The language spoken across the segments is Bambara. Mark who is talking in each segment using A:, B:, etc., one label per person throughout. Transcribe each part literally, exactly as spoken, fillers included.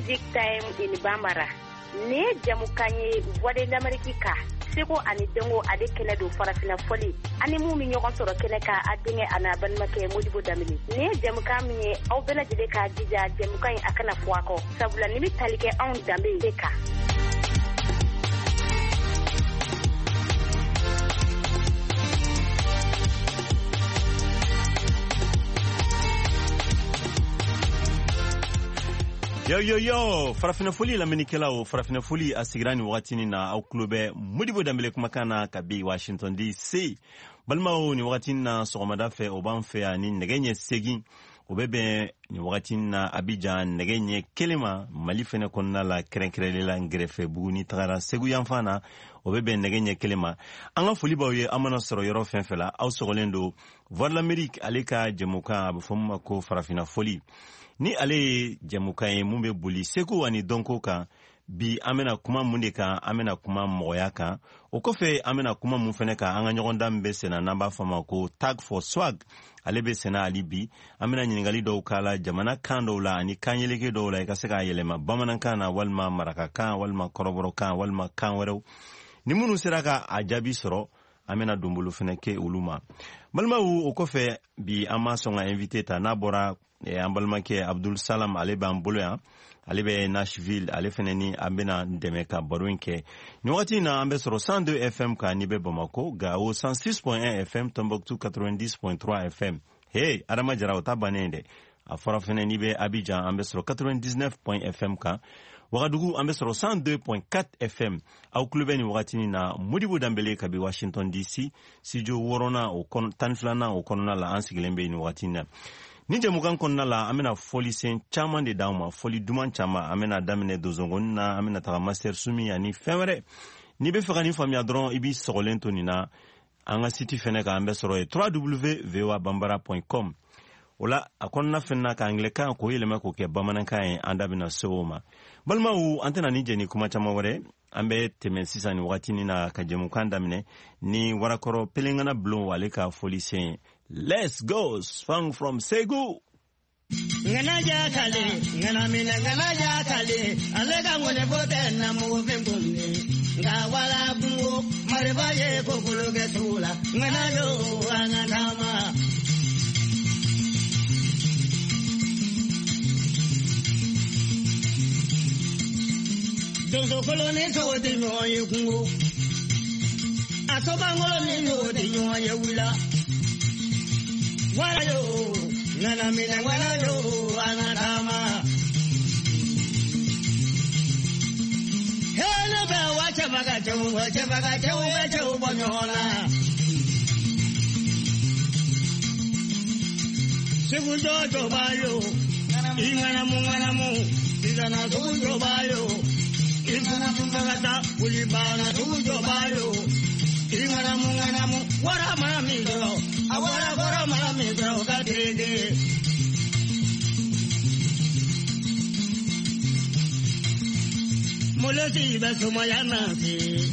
A: Music Time in Bambara. Ne jamukanye Voix de l'Amérique ka. Seko ani dengo ade kene do farafina foli. Ani mu mi ñogon soro kene ka adenge ana banmake Modibo Damili. Ne jamuka mi aw bela jide ka jija jamuka yi akana fuako. Sabula nimi talike an dambe deka.
B: Yo yo yo farafina foli la minikela o farafina foli asigrani wakati na au klube Modibo Dambele kumakana kabi Washington D C balma o ni wakati na sogomada fe obanfe ani negenye segi obebe ni wakati na Abidjan negenye kelema malifene konna la krenkere la ngrefe buguni tagara segu yanfana obebe negenye kelema anga foli bawe amana soro yoro fenfela au sogolendo voir l'Amérique aleka jemuka abufumma ko farafina foli ni ale jamukaye mumbe buli seko ani donko ka bi amena kuma munde ka amena kuma moya ka o kofe amena kuma mun fene ka anga nyogonda mbe sena namba fama ko tag for swag ale be sena ali bi amena nyingali do kala jamana kando la ani kanyeleke do la ka seka yelema bamanan kana walma maraka kan walma koroboro kan walma kan wero ni munu seraka ajabi soro amena dumbulu fene ke uluma balma wu o kofe bi ama songa invité ta nabora e ambalmake Abdul Salam ale ban boloya ale be Nashville ale feneni ambena ndemeka baruinke ni wakati na ambe soro cent deux F M ka ni be Bamako ga o cent six point un F M Tombouctou quatre-vingt-dix point trois F M hey adama jara ota banende afara feneni be Abidjan ambe soro quatre-vingt-dix-neuf point F M ka Ouagadougou ambe soro cent deux point quatre F M au klube ni wakati na Modibo Dambele kabi Washington D C sijo worona o kon tanflana o konona la ansigilembe ni wakati na ni jamukan konna la amena foli sen chaman de dauma foli duman chama amena damine dozongon na amena taga master sumi ani femere ni be faka ni famia dron ibi sogolento ni na anga siti fene ka ambe soro e w w w point v o a bambara point com ola akonna fenna ka angleka ko yele mako ke bamanan kan anda bina soma balma u antena ni jeni kuma chama wore ambe temen sisa ni wakati ni na ka jamukan damine ni warakoro pelengana blon wale ka foli sen. Let's go, song from Segu.
C: Ngana jakale, ngana mina ngana jakale, alega ngone bote na muve mbuni. Ngawala bungo, maribaye kokuluge tula, ngana yo anatama. Dozo kolone so de nyoye kungo. Asoba ngolo no de nyoye wila. Walayo, nana mina walayo, anatama. Hele be wacha bagacho, wacha bagacho, wacha ubonyona. Segundo jobayo, ingana mungana mu, izana segundo bayo, ingana mungata, ulibana segundo bayo, ingana mungana mu, wara mami do. Awara gora mami bro gadege Moloti basuma yanasi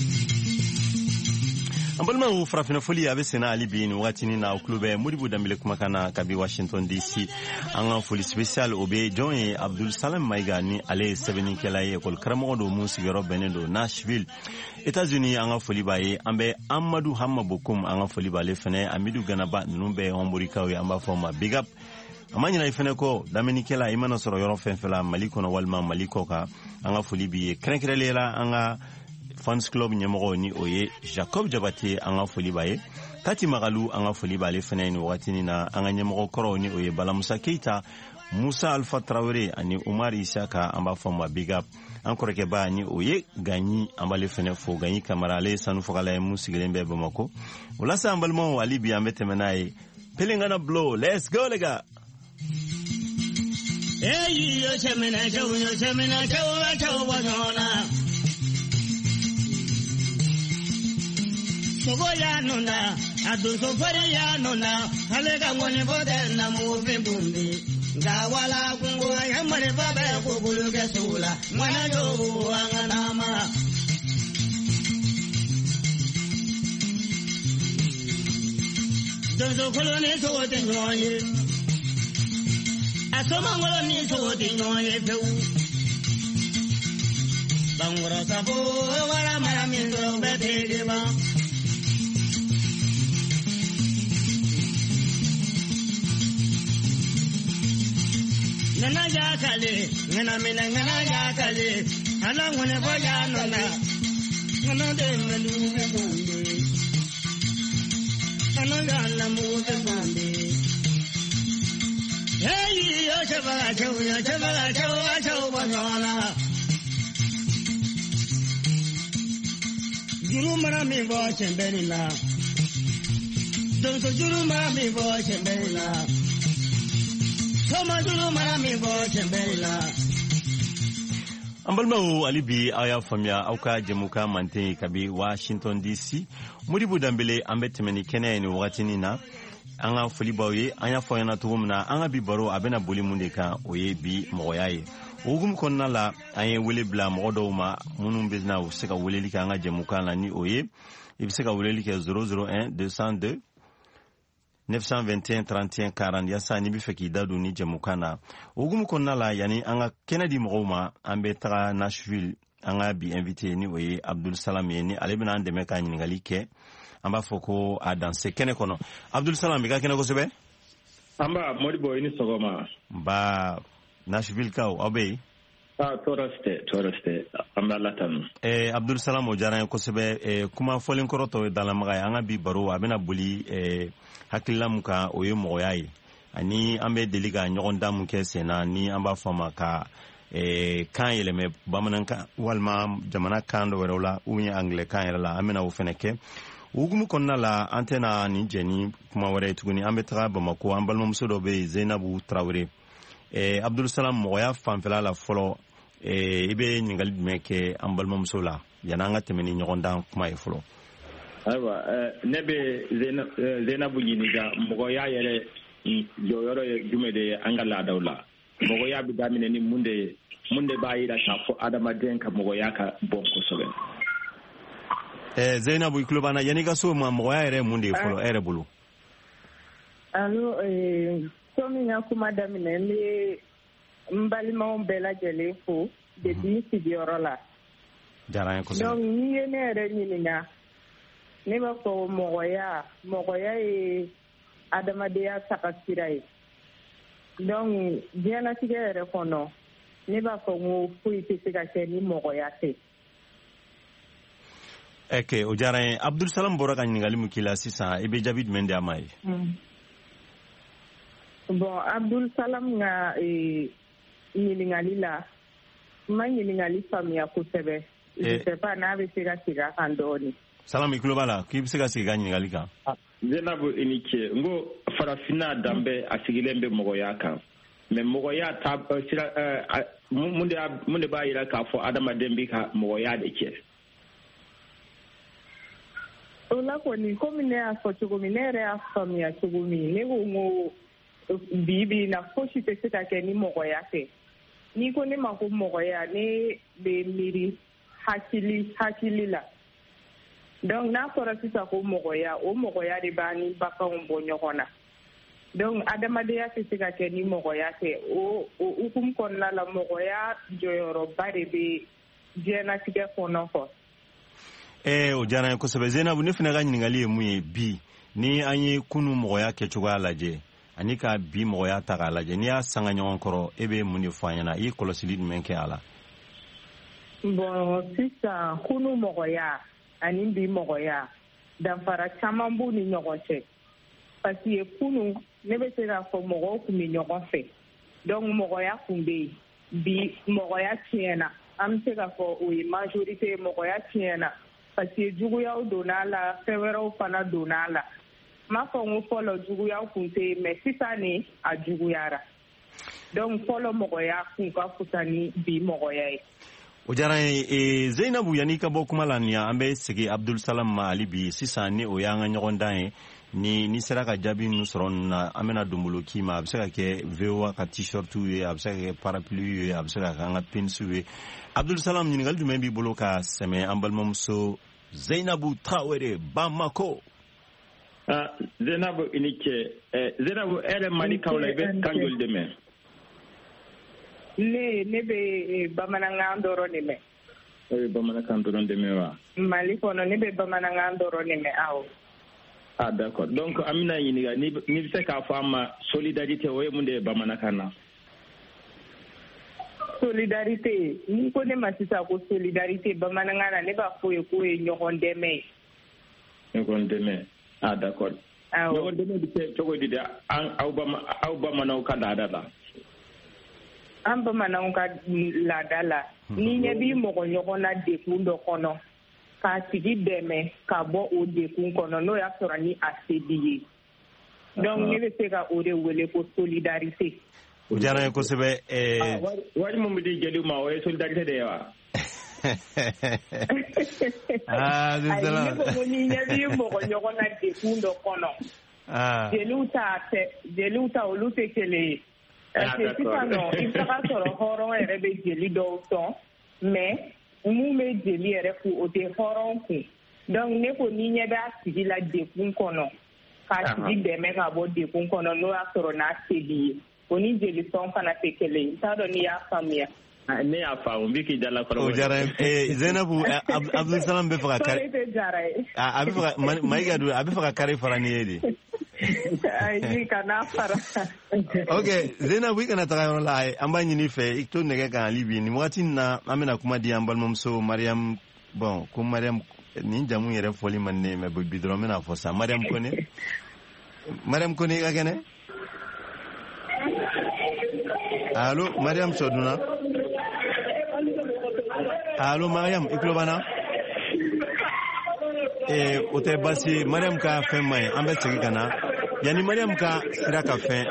B: Ambalma u farafina foli abe sena ali bin wakati ni na klube Modibo Dambele kumakana kabi Washington D C anga foli special obe John e Abdul Salam Maiga ni ale sebeni kela e kol karamo do musi yoro benendo Nashville États-Unis anga foli baye ambe Amadou Hamma Bokum anga foli bale fene Amidou Ganaba numbe homborika we amba forma big up amanya na ifene ko dameni kela imana soro yoro fenfela maliko na walma maliko ka anga foli bi krenkelela anga Fans Club nyemoro ni oye Jacob Jabate anga foli baye Tati Magalu anga foli bale fene ni wakati na anga nyemoro koro ni oye Bala Musa Keita Musa Alpha Traoré ani Umar Isaka amba forma big up encore ke ba ni oye gagni amba le fene fo gagni kamara le sanu fo kala musigelembe Bamako wala sa ambalmo ali bi ambete menaye pelengana blow let's go lega
C: hey yo semena jo yo semena jo jo bonona Sogoya nona, adu sofari ya nona, alega ngone bote na muve bundi. Gawala kungo ya mare babe kugulu kesula, mwana jo anganama. Dozo kolone so de nyoye. Asoma ngolo ni so de nyoye peu. bangura sabo wala mara min do bete ba nana jakale nana mina nana jakale ala ngone boya nona nana de menu be bonde nana gala mu be bonde hey yo chabala chaw yo chabala chaw chaw banala juru mara mi bo chembelina don so juru mara mi bo chembelina
B: an balimaw ali bi aw y'a faamuya aw ka jɛmukan manten kabi Washington D C Modibo Dembele an bɛ tɛmɛ ni kɛnɛ ye ni wagatinin na an ka foli b'aw ye an y'a fɔ ɲɛna cogo min na an ka bi baro a bɛna boli mun de kan o ye bi mɔgɔya ye o hukumu kɔnɔna la an ye wele bila mɔgɔ dɔw ma minnu bɛna se ka weleli kɛ an ka jɛmukan la ni o ye i bɛ se ka weleli kɛ zéro zéro un deux cent deux neuf cent vingt et un trente et un quarante yasa ni bi fɛ k'i da don ni jɛmukan na o hukumu kɔnɔna la yani an ka kɛnɛ di mɔgɔw ma an bɛ taga Nashville an ka bi invité ni o ye Abdul Salam ye ni ale bɛna an dɛmɛ ka ɲininkali kɛ an b'a fɔ ko a danse kɛnɛ kɔnɔ Abdul Salam i ka kɛnɛ kosɛbɛ
D: an b'a Modibo i ni sɔgɔma
B: ba Nashville kaw aw bɛ yen
D: ah tɔɔrɔ tɛ tɔɔrɔ tɛ an bɛ Ala tanu
B: eh Abdul Salam o diyara n ye kosɛbɛ eh kuma fɔlen kɔrɔ tɔ ye dalamaga ye an ka bi baro a bɛna boli eh hakilila mun kan o ye mɔgɔya ye ani an bɛ deli ka ɲɔgɔn dan mun kɛ sen na ni an b'a fɔ a ma ka eh kan yɛlɛmɛ bamanankan walima jamana kan dɔ wɛrɛw la ou bien anglais kan yɛrɛ la an bɛna o fɛnɛ kɛ o hukumu kɔnɔna la an tɛna nin jɛ ni kuma wɛrɛ ye tuguni an bɛ taga Bamako an balimamuso dɔ bɛ yen Zeinabu Tarawele eh Abdul Salam mɔgɔya fanfɛla la fɔlɔ eh i bɛ ɲininkali jumɛn kɛ an balimamuso la yanni an ka tɛmɛ ni ɲɔgɔn dan kuma ye fɔlɔ
D: ayiwa ne bɛ Zeinabu ɲininka mɔgɔya yɛrɛ jɔyɔrɔ ye jumɛn de ye an ka laadaw la mɔgɔya bɛ daminɛ ni mun de ye mun de b'a jira k'a fɔ adamaden ka mɔgɔya ka bon kosɛbɛ
B: eh Zeinabu i tulo b'an na yanni ka so ma mɔgɔya yɛrɛ ye mun de ye fɔlɔ e yɛrɛ bolo
E: allo eh komi n ka kuma daminɛ n bɛ n balimaw bɛɛ lajɛlen fo depuis n sigiyɔrɔ la
B: diyara n ye kosɛbɛ
E: donc n'i ye ne yɛrɛ ɲininka ne b'a fɔ mɔgɔya mɔgɔya ye adamadenya taga sira ye donc diɲɛlatigɛ yɛrɛ kɔnɔ ne b'a fɔ ko foyi tɛ se ka kɛ ni mɔgɔya tɛ
B: ok o diyara n ye Abdul Salam bɔra ka ɲininkali min k'i la sisan i bɛ jaabi jumɛn di a ma ye
E: bon Abdul Salam ka ɲininkali la n ma ɲininkali faamuya kosɛbɛ je sais pas n'a bɛ se ka segin a kan dɔɔni
B: Salam i tulo b'a la k'i bɛ se ka segin ka ɲininkali kan
D: Zeinabu i ni ce n ko farafinna danbɛ a sigilen bɛ mɔgɔya kan mais mɔgɔya ta sira mun de mun de b'a jira k'a fɔ adamaden bɛ ka mɔgɔya de kɛ
E: o la kɔni komi ne y'a fɔ cogo min ne yɛrɛ y'a faamuya cogo min ne ko n ko bi bi in na fosi tɛ se ka kɛ ni mɔgɔya tɛ n'i ko ne ma ko mɔgɔya ne bɛ miiri hakili hakili la donc n'a fɔra sisan ko mɔgɔya o mɔgɔya de b'a ni baganw bɔ ɲɔgɔn na donc adamadenya tɛ se ka kɛ ni mɔgɔya tɛ o o hukumu kɔnɔna la mɔgɔya jɔyɔrɔba de bɛ diɲɛlatigɛ kɔnɔ kɔ
B: eh o diyara n ye kosɛbɛ Zeinabu ne fana ka ɲininkali ye mun ye bi ni an ye kunun mɔgɔya kɛcogoya lajɛ ani ka bi mɔgɔya ta k'a lajɛ n'i y'a sanga ɲɔgɔn kɔrɔ e bɛ mun de fɔ an ɲɛna i ye kɔlɔsili jumɛn kɛ a la
E: bon sisan kunun mɔgɔya ani bi mɔgɔya danfara caman b'u ni ɲɔgɔn cɛ parce que kunun ne bɛ se k'a fɔ mɔgɔw tun bɛ ɲɔgɔn fɛ donc mɔgɔya tun bɛ yen bi mɔgɔya tiɲɛna an bɛ se k'a fɔ o ye majorité mɔgɔya tiɲɛna parce que juguyaw donna la fɛn wɛrɛw fana donna la n m'a fɔ n ko fɔlɔ juguyaw tun tɛ yen mais sisan ni a juguyara donc fɔlɔ mɔgɔya kun ka fusa ni bi mɔgɔya ye
B: o diyara n ye Zeinabu yanni i ka bɔ kuma la nin an bɛ segin Abdul Salam ma hali bi sisan ni o y'an ka ɲɔgɔn dan ye ni ni sera ka jaabi ninnu sɔrɔ ninnu na an bɛna donbolo k'i ma a bɛ se ka kɛ V O A ka t-shirt ye a bɛ se ka kɛ parapluie ye a bɛ se ka kɛ an ka pins ye Abdul Salam ɲininkali jumɛn b'i bolo ka sɛmɛ an balimamuso Zeinabu Tarawele Bamako
D: ah Zeinabu i ni ce Zeinabu e yɛrɛ Malikaw la i bɛ kan joli de mɛn
E: ne ne bɛ bamanankan dɔrɔn de mɛn
D: e bamanankan dɔrɔn de mɛ wa
E: Mali kɔnɔ ne bɛ bamanankan dɔrɔn de mɛ awɔ.
D: Ah d'accord. Donc Amina ɲininka ni ni bɛ se k'a fɔ an ma solidarité o ye mun de ye bamanankan na?
E: Solidarité ni ko ne ma sisan ko solidarité bamanankan na ne b'a fɔ ye k'o ye ɲɔgɔn dɛmɛ ye.
D: Ɲɔgɔn dɛmɛ. Ah d'accord.
E: Awɔ.
D: Ɲɔgɔn dɛmɛ bɛ kɛ cogo di de an aw bama aw bamananw ka laada la?
E: An bamananw ka laada la ni ɲɛ b'i mɔgɔ ɲɔgɔn na dekun dɔ kɔnɔ k'a tigi dɛmɛ ka bɔ o dekun kɔnɔ n'o y'a sɔrɔ ni a se b'i ye. Donc ne bɛ se ka o de wele ko solidarité.
B: O diyara n ye kosɛbɛ.
D: Wari min bɛ di jeliw ma o ye solidarité de ye wa?
B: Ah,
E: ayi ne ko ko ni ɲɛ b'i mɔgɔ ɲɔgɔn na dekun dɔ kɔnɔ jeliw ta tɛ jeliw ta olu tɛ kelen ye. Parce que sisan nɔ i bɛ taga sɔrɔ hɔrɔn yɛrɛ bɛ jeli dɔw sɔn mais mun bɛ jeli yɛrɛ kun o tɛ hɔrɔn kun. Donc ne ko ni ɲɛ b'a tigi la dekun kɔnɔ k'a tigi dɛmɛ ka bɔ dekun kɔnɔ n'o y'a sɔrɔ n'a se b'i ye o ni jeli sɔn fana tɛ kelen ye. N t'a dɔn n'i y'a faamuya.
D: Ne y'a faamu n bɛ k'i dala kɔrɔ.
B: O diyara n ye. Zainabu Abdulsalam bɛ fɛ ka kari.
E: Sɔli tɛ jara ye.
B: A bɛ fɛ ka Mayiga dun a bɛ fɛ ka kari fara ni ye de.
E: Ayi kana fara.
B: Ok Zainabu i kana taga yɔrɔ la an b'a ɲini fɛ i to nɛgɛ kan hali bi nin wagati in na an bɛna kuma di an balimamuso Mariam bon ko Mariam nin jamu yɛrɛ fɔli man ne mɛ bi dɔrɔn n bɛna fɔ sa Mariam Kone Mariam Kone i ka kɛnɛ. Allo Mariam Sɔduna. Allo Mariam i tulo b'an na. Eh, o tɛ basi Mariam ka fɛn ma ye an bɛ segin ka na yanni Mariam ka sira ka fɛn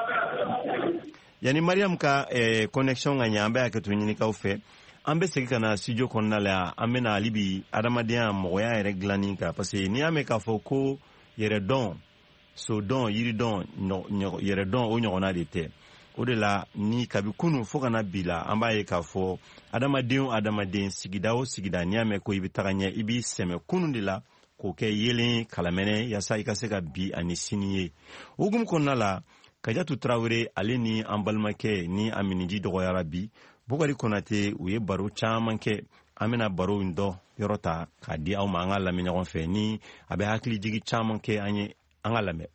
B: yanni Mariam ka eh, connexion ka ɲɛ an bɛ hakɛto ɲinikaw fɛ an bɛ segin ka na studio kɔnɔna la an bɛ na hali bi adamadenya mɔgɔya yɛrɛ dilanni kan parce que n'i y'a mɛn k'a fɔ ko yɛrɛdɔn sodɔn yiridɔn yɛrɛdɔn o ɲɔgɔnna de tɛ o de la ni kabi kunu fo kana bi la an b'a ye k'a fɔ adamaden o adamaden sigida o sigida n'i y'a mɛn ko i bɛ taga ɲɛ i b'i sɛmɛ kunu de la k'o kɛ yelen kalamɛnɛ yaasa i ka se ka bi ani sini ye o hukumu kɔnɔna la Kajatu Tarawele ale ni an balimakɛ ni a miniji dɔgɔyara bi Bukari Konate u ye baro caman kɛ an bɛna baro in dɔ yɔrɔ ta k'a di aw ma an ka lamɛn ɲɔgɔn fɛ ni a bɛ hakili jigi caman kɛ an ye an ka lamɛn.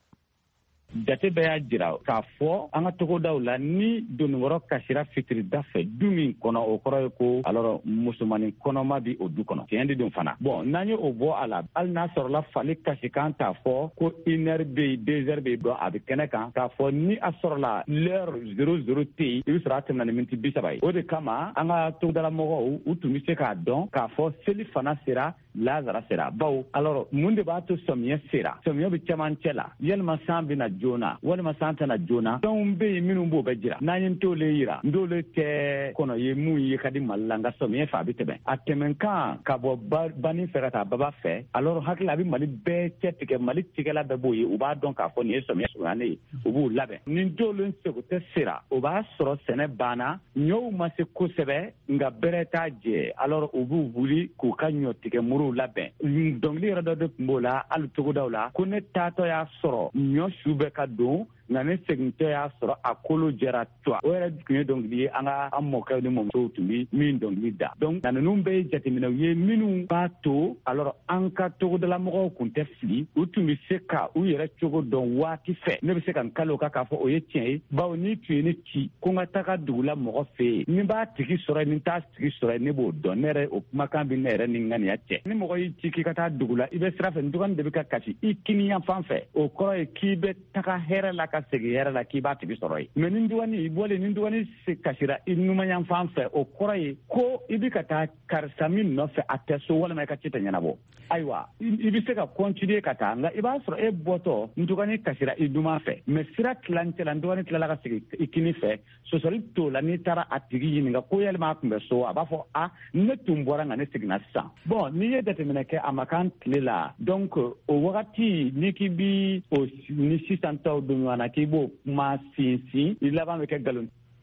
F: Jate bɛɛ y'a jira k'a fɔ an ka togodaw la ni donnikɔrɔ kasira fitirida fɛ du min kɔnɔ o kɔrɔ ye ko alors musomanin kɔnɔma bi o du kɔnɔ tiɲɛ de don fana bon n'an ye o bɔ a la hali n'a sɔrɔla fali kasikan t'a fɔ ko une heure bɛ yen deux heures bɛ yen dɔn a bɛ kɛnɛ kan k'a fɔ ni a sɔrɔla l'heure zéro zéro tɛ yen i bɛ sɔrɔ a tɛmɛna ni miniti bi saba ye o de kama an ka togodalamɔgɔw u tun bɛ se k'a dɔn k'a fɔ seli fana sera Lazara sera bawo alors mun de b'a to samiyɛ sera samiyɛ bɛ cɛmancɛ la yalima san bɛna joona walima san tɛna joona fɛnw bɛ yen minnu b'o bɛ jira n'an ye t'ole yira n t'ole tɛ kɔnɔ ye mun ye ka di Mali la nka samiyɛ fɛ a bɛ tɛmɛ a tɛmɛkan ka bɔ bani fɛ ka taa baba fɛ alors hakili a bɛ Mali bɛɛ cɛ tigɛ Mali tigɛla bɛɛ b'o ye u b'a dɔn k'a fɔ nin ye samiyɛ surunyalen ye u b'u labɛn ni t'ole seko tɛ sera o b'a sɔrɔ sɛnɛ banna ɲɔw ma se kosɛbɛ nka bɛrɛ t'a jɛ alors u b'u wuli k'u ka ɲɔ tigɛ muru labɛn dɔnkili yɛrɛ dɔ de tun b'o la hali togodaw la ko ne taatɔ y'a sɔrɔ ɲɔ su bɛ ka don nka ne segintɔ y'a sɔrɔ a kolo jɛra tuwa o yɛrɛ tun ye dɔnkili ye an ka an mɔkɛw ni mɔmusow tun bɛ min dɔnkili da donc na ninnu bɛɛ ye jateminɛw ye minnu b'a to alors an ka togodalamɔgɔw tun tɛ fili u tun bɛ se ka u yɛrɛ cogo dɔn waati fɛ ne bɛ se ka n kalo kan k'a fɔ o ye tiɲɛ ye bawo n'i tun ye ne ci ko n ka taga dugula mɔgɔ fɛ yen ni b'a tigi sɔrɔ yen ni t'a tigi sɔrɔ yen ne b'o dɔn ne yɛrɛ o kumakan bɛ ne yɛrɛ ni ŋaniya cɛ ni mɔgɔ y'i ci k'i ka taa dugu la i bɛ sira fɛ n dɔgɔnin de bɛ ka kasi i kini yan fan fɛ o kɔrɔ ye k'i bɛ taga hɛrɛ la ka segin hɛrɛ la k'i b'a tigi sɔrɔ yen mɛ ni dɔgɔnin i bɔlen ni dɔgɔnin kasira i numan yan fan fɛ o kɔrɔ ye ko i bɛ ka taa karisa min nɔfɛ a tɛ so walima i ka ci tɛ ɲɛnabɔ ayiwa i bɛ se ka continuer ka taa nka i b'a sɔrɔ e bɔtɔ n dɔgɔnin kasira i duman fɛ mɛ sira tilancɛ la n dɔgɔnin tilala ka segin i kini fɛ sɔsɔli t'o la n'i taara a tigi ɲininka ko yalima a tun bɛ so a b'a fɔ a ne tun bɔra nka ne seginna sisan bon n'i ye jateminɛ kɛ a ma kan tile la donc o wagati n'i k'i bi o ni sisan taw don ɲɔgɔn na k'i b'o kuma sinsin i laban bɛ kɛ nkalon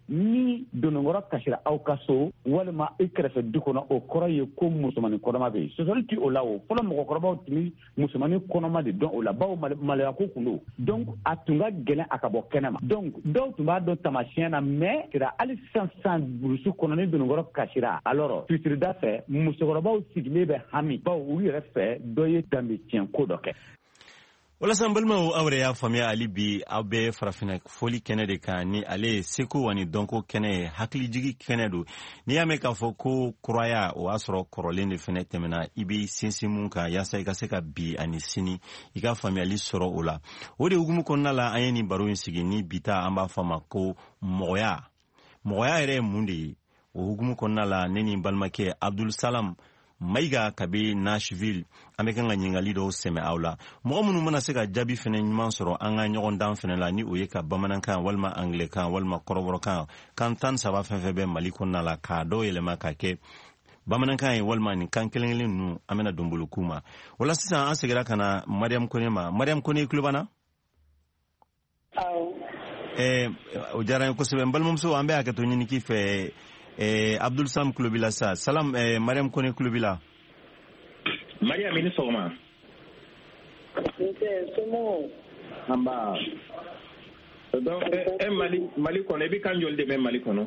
F: ni donongɔrɔ kasira aw ka so walima i kɛrɛfɛ du kɔnɔ o kɔrɔ ye ko musomanin kɔnɔma bɛ yen sɔsɔli ti o la o fɔlɔ mɔgɔkɔrɔbaw tun bɛ musomanin kɔnɔma de dɔn o la bawo maloya ko kun don donc a tun ka gɛlɛn a ka bɔ kɛnɛ ma donc dɔw tun b'a dɔn tamasiyɛn na mais kira hali sisan sisan burusi kɔnɔ ni donongɔrɔ kasira alors fitirida fɛ musokɔrɔbaw sigilen bɛ hami bawo u yɛrɛ fɛ dɔ ye danbe tiɲɛ ko dɔ kɛ.
B: Walasan balimaw aw yɛrɛ y'a faamuya hali bi aw bɛ farafina foli kɛnɛ de kan ni ale ye seko ani dɔnko kɛnɛ ye hakilijigi kɛnɛ don n'i y'a mɛn k'a fɔ ko kuraya o y'a sɔrɔ kɔrɔlen de fɛnɛ tɛmɛna i bɛ sinsin mun kan yaasa i ka se ka bi ani sini i ka faamuyali sɔrɔ o la o de hukumu kɔnɔna la an ye nin baro in sigi ni bi ta an b'a fɔ a ma ko mɔgɔya mɔgɔya yɛrɛ ye mun de ye o hukumu kɔnɔna la ne ni n balimakɛ Abdul Salam Mayiga kabi Nashville an bɛ kan ka ɲininkali dɔw sɛmɛ aw la mɔgɔ minnu mana se ka jaabi fɛnɛ ɲuman sɔrɔ an ka ɲɔgɔn dan fɛnɛ la ni o ye ka bamanankan walima anglɛkan walima kɔrɔbɔrɔkan kan tan saba fɛn fɛn bɛ Mali kɔnɔna la k'a dɔw yɛlɛma ka kɛ bamanankan ye walima nin kan kelen kelen ninnu an bɛna don boloku ma wala sisan an seginna ka na Mariam Kone ma Mariam Kone i tulo b'an na?
E: Awɔ.
B: ɛɛ o diyara n ye kosɛbɛ n balimamuso an bɛ hakɛto ɲini k'i fɛ Eh, Abdul Salam Kulubila sa. Salam eh, Mariam Kone Kulubila.
D: Mariam ini sɔgɔma.
E: Nse somo.
D: Amba. Donc e Mali Mali kɔnɔ i bɛ kan joli de mɛn Mali kɔnɔ?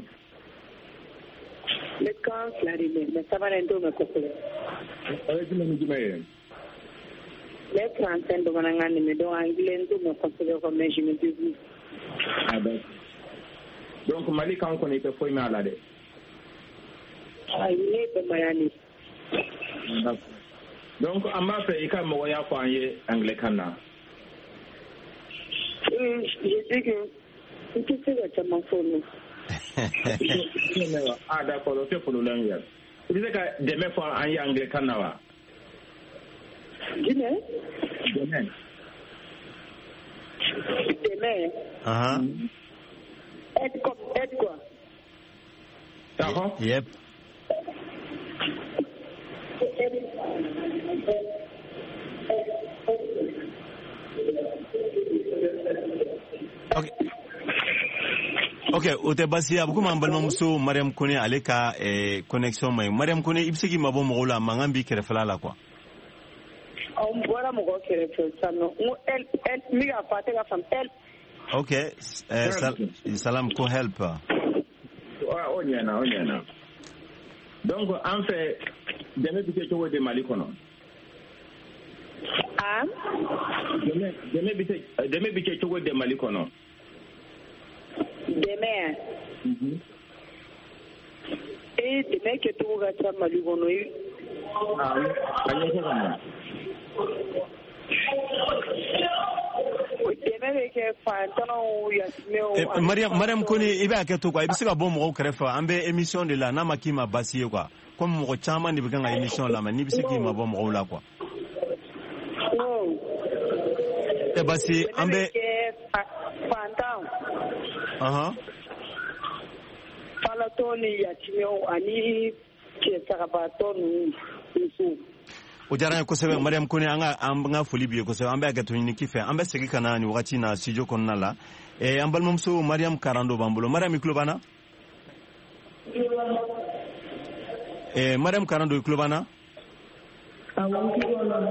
E: Ne kan fila de mɛn mais sabanan t'o mɛn kosɛbɛ.
D: O ye jumɛn ni jumɛn ye?
E: Ne français bamanankan de mɛn donc anglais t'o mɛn kosɛbɛ quoi mais je me débrouille.
D: Ah ben. Donc Mali kan kɔni i tɛ foyi mɛn a la dɛ.
E: Ayi ne bɛ mayani.
D: Donc an b'a fɛ i ka mɔgɔya fɔ an ye anglais na.
E: Je sais que n tɛ se ka caman fɔ n'o.
D: Ah d'accord o tɛ problème ye. I bɛ se ka dɛmɛ fɔ an ye anglais na wa?
E: Jumɛn?
D: Dɛmɛ.
E: Dɛmɛ.
B: Ahan.
E: Aide quoi? Aide quoi?
D: D'accord.
B: Yep. Okay. Okay, o tɛ basi a bɛ komi an balimamuso Mariam Kone ale ka eh, connexion ma ɲi Mariam Kone i bɛ se k'i mabɔ mɔgɔw la mankan b'i kɛrɛfɛla la quoi.
E: N bɔra mɔgɔ kɛrɛfɛ sisan nɔ n ko help help n bɛ k'a fɔ a tɛ ka faamu help.
B: Okay, eh, sal Salam ko help.
D: O ɲɛna o ɲɛna. Donc an fɛ dɛmɛ bɛ kɛ cogo di Mali kɔnɔ?
E: Ah?
D: Dɛmɛ dɛmɛ bɛ kɛ dɛmɛ bɛ kɛ cogo di Mali kɔnɔ?
E: Dɛmɛ.
D: Mhm.
E: Ee dɛmɛ kɛcogo ka ca Mali kɔnɔ ye.
D: Ah, a ɲɛfɔ ka ɲɛ.
E: Dɛmɛ bɛ kɛ fantanw yatimɛw.
B: Mariam Mariam Kone i bɛ hakɛ to quoi i bɛ se ka bɔ mɔgɔw kɛrɛfɛ an bɛ émission de la n'a ma k'i ma basi ye quoi comme mɔgɔ caman de bɛ kan ka émission lamɛn n'i bɛ se k'i ma bɔ mɔgɔw la quoi.
E: Non.
B: Eh basi an bɛ.
E: Fantanw.
B: Ahan.
E: Falatɔ ni yatimɛw ani cɛsagabaatɔ ninnu musow.
B: O diyara n ye kosɛbɛ Mariam Kone an ka an ka foli b'i ye kosɛbɛ an bɛ hakɛto ɲini k'i fɛ an bɛ segin ka na nin wagati in na studio kɔnɔna la eh, an balimamuso Mariam Karando b'an bolo Mariam i tulo b'an na? Eh, Mariam Karando i tulo b'an na?
E: Awɔ n tulo b'an na.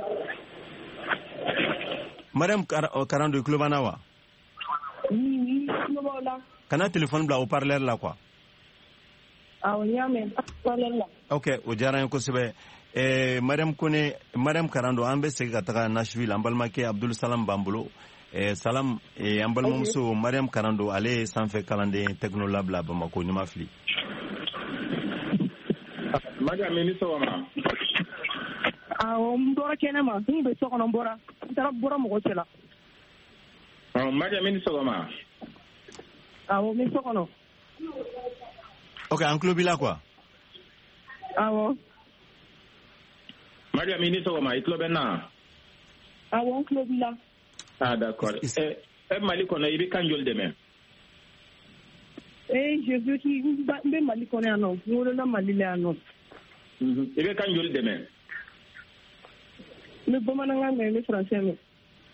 B: Mariam Karando i tulo b'an na wa?
E: Oui, tulo b'aw la.
B: Kana téléphone bila haut-parleur la quoi.
E: Awɔ n y'a mɛn haut-parleur la.
B: Ok o diyara n ye kosɛbɛ. Eh, Mariam Kone Mariam Karando an bɛ segin ka taga Nashville an balimakɛ Abdul Salam b'an bolo eh, Salam eh, an balimamuso okay. Mariam Karando ale ye sanfɛ kalanden Techno Lab la Bamako ɲuman fili.
D: Mariam i ni sɔgɔma.
E: Awɔ n bɔra kɛnɛma n bɛ so kɔnɔ n bɔra n taara bɔra mɔgɔ cɛla.
D: Mariam i ni sɔgɔma.
E: Awɔ n bɛ so kɔnɔ.
B: Ok an tulo b'i la quoi.
E: Awɔ.
D: Mariam i ni sɔgɔma i tulo bɛ n na?
E: Awɔ n tulo b'i la.
D: Ah d'accord. Eh, eh Mali kɔnɔ i bɛ kan joli dɛmɛ?
E: Eh je veux que n bɛ Mali kɔnɔ yan nɔ n wolola Mali la yan nɔ.
D: I bɛ kan joli dɛmɛ?
E: N bɛ bamanankan mɛn n bɛ français mɛn.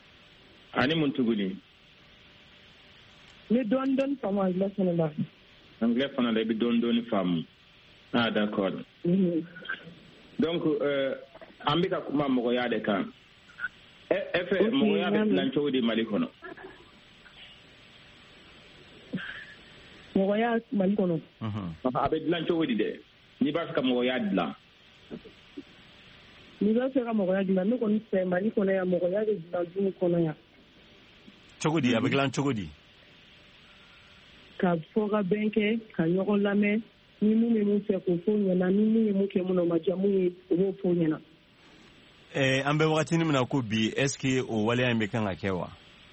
D: Ani mun tuguni?
E: N bɛ dɔɔnin dɔɔnin faamu anglais fana la.
D: anglais fana la bi don don femme. Ah d'accord.
E: Mhm.
D: Donc euh ambika kuma mo ya de kan. E e fe mo ya be lan chodi malikono.
E: Mo ya malikono.
B: Mhm.
D: Papa abe lan chodi de. Ni ba ka mo ya dla.
E: Ni ba se ka mo ya dla no ko ni se malikono ya mo ya de dla du kono ya.
B: Chogodi avec lan chogodi.
E: Ka foga benke ka yogo lame ni mu me mu se ko fo nyana ni mu mu ke mu no majamu o fo nyana.
B: Eh ambe wakati ni mna ko bi est-ce que o wale ambe kan akewa?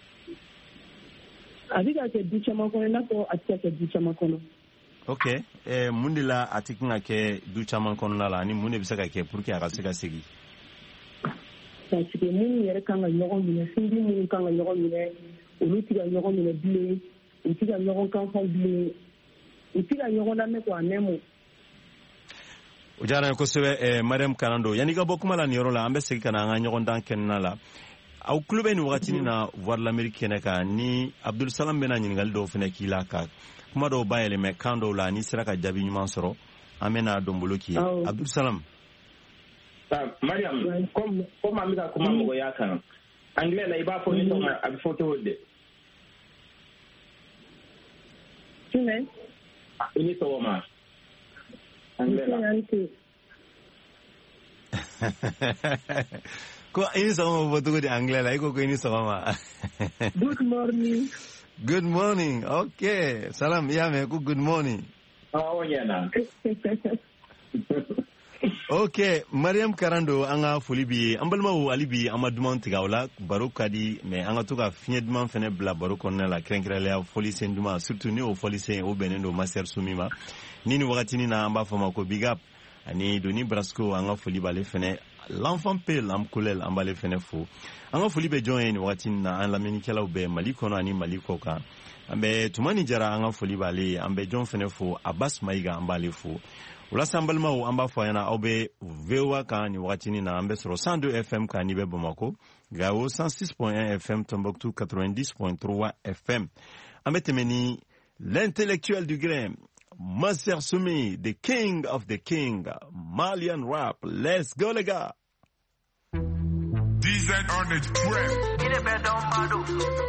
E: Adiga ke du chama kono na ko atia ke du chama kono.
B: Okay. Eh mundila atikin ake du chama kono la ni munde bisaka ke pour que aka seka segi.
E: Parce que mun yere kan ga yogo mine sindi mun kan ga yogo mine olu tiga yogo mine bile utiga yogo kan fa bile utiga yogo na me ko anemo.
B: Ujara ko sebe eh Mariam Kanando yani ga bokuma la ni yoro la ambe segi kana nga nyogon dan kenna la aw klube ni wakati ni na voir l'Amérique ka ni Abdul Salam bena nyingal do fene kila ka kuma do bayele me kando la ni sira ka jabi nyuma soro amena dombolo ki Abdul Salam.
D: Ah Mariam comme comme amika kuma mo ya kan anglais la iba fo ni to ma abi photo de.
E: Tune
D: Ini to ma anglais
B: ko ini sama foto di anglais la iko ko ini sama.
E: Good morning.
B: Good morning. Okay. Salam ya me ko good morning.
D: Oh yana.
B: Okay, Mariam Karando anga folibi ambalmawo alibi amadman tigawla baro kadi me anga tuka finyedman fene bla baro konna la krenkrele ya folise nduma surtout ni o folise o benendo master sumima nini wakati ni na amba fama ko big up ani doni brasco anga foliba le fene l'enfant pe lamkolel amba le fene fo anga folibe join wakati na an la menikela ube maliko no ani maliko ka ambe tumani jara anga foliba le ambe jon fene fo Abbas Maiga amba le fo Ula sambalma ou amba foyana obe vewa ka ni wakatini na ambe sur cent deux F M ka nibe Bamako, Gao cent six point un F M, Tombouctou quatre-vingt-dix point trois F M. Ambe temeni l'intellectuel du grain, Maser Soumi, the king of the king, Malian rap. Let's go les gars.
G: D Z on the trip. Il est bête dans Mado,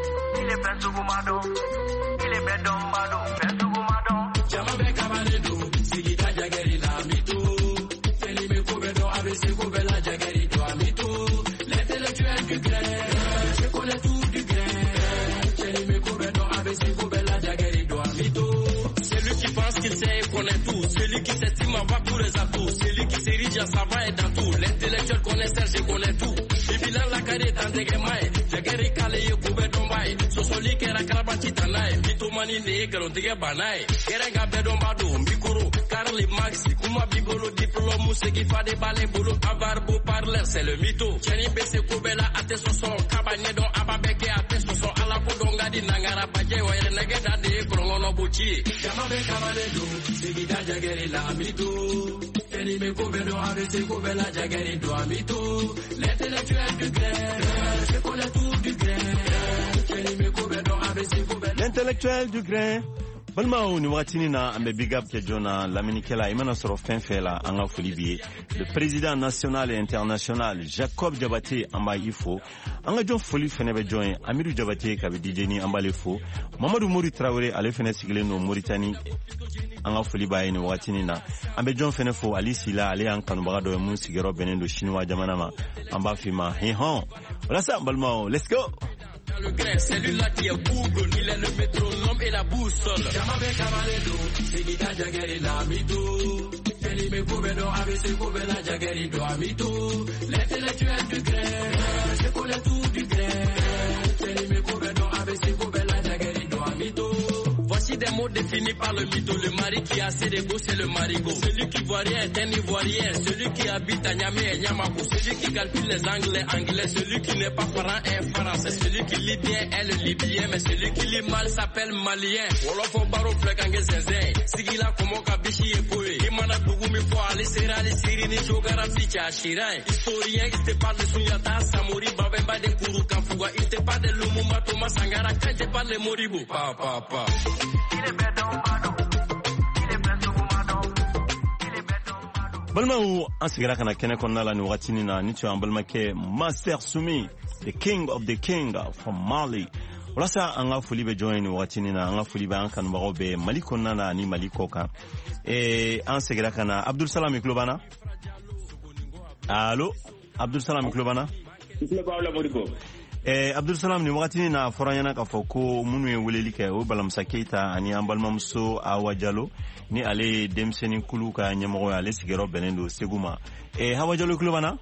G: il est bête sur Mado, il est bête dans Mado, bête sur Mado. Jamabe Kamanedo. Sigita jageri la mito, teli me kobedo abese kobela jageri do amito, l'intellectuel du grain, je connais tout du grain, teli me kobedo abese kobela jageri do amito, celui qui pense qu'il sait et connaît tout, celui qui s'estime avoir tous les atouts, celui qui s'érige à savoir et dans tout, l'intellectuel connaisseur je connais tout, bibilan la carré dans des gemailles, jageri kale ye kobedo mai, sosoli kera karabati tanai, mito mani ne garo dige banai, kerenga bedo mbado mikoro. Carly Maxi, Kuma Bigolo, diplôme, ce qui fait des balais, boulot, avar, beau parler, c'est le mytho. Jenny Bessé, Koubela, à tes soissons, Cabane, don, Ababeke, à tes soissons, à la Kodonga, di Nangara, Badje, Oyer, Negeda, de Krongono, Bouchi. Jamabe, Cabalendo, Sigida, Jageri, la mytho. Jenny Me Koubelo, Abessé, Koubela, Jageri, do, mytho. L'intellectuel du grain, je connais tout du grain. Jenny Me Koubelo, Abessé, Koubela.
B: L'intellectuel du grain. Balmao ni watini na ambe big up ke jona laminikela imana soro fenfela anga folibi le président national et international Jacob Diabaté amba ifo anga jon foli fenebe join Amirou Diabaté kabe D J ni amba lefo Mamadou Mori Traoré ale fene sigile no Mauritanie anga foliba ni watini na ambe jon fenefo Ali Sila ale an kanu baga do mun sigero benendo chinois jamana ma amba fima he hon wala sa balmao let's go.
G: Le grain, celui-là qui est Google, il est le métronome et la boussole. Jamabe Kamanedo, Sigita Jageri la mito. Teli me Kobedo, Abese Kobela Jageri do amito. L'intellectuel du grain, je connais tout du grain. Teli me Kobedo, Abese Kobela Jageri do amito. Voici des mots définis par le mytho. Le mari qui a assez d'ego, c'est le marigot. Celui qui voit rien est un ivoirien. Celui qui habite à Niamey est Niamako. Celui qui calcule les anglais, anglais. Celui qui n'est pas franc est français. Celui qui lit bien est le libyen. Mais celui qui lit mal s'appelle malien. Wolofo baro flekange zenzen. Sigila komo kabishi ekoe. Imana bugumi fo ali serali sirini jogara ficha shirai. Historien, il te parle de Sunyata, Samori, Babemba de Kuru Kamfuga. Il te parle de Lumumba, Thomas Sangara. Quand il te parle de Moribo. Pa, pa, pa. Il est bête dans Mado.
B: Balmaou an sigira kana kene konna la ni watini na ni tu an balmake Master Sumi, the king of the king from Mali. Walasa an ga foli be join ni watini na an ga foli be an kan bago be Mali konna na ni Mali koka. E an sigira kana Abdul Salam Iklobana. Allo Abdul Salam Iklobana.
D: Iklobana Modibo.
B: Eh Abdul Salam ni watini na foranyana ka foko munu ye weleli ke o Balamsa Keita ani an balmamso Awa Diallo ni ale demseni kulu ka nyamoro ale sigero benendo seguma. Eh Awa Diallo Iklobana.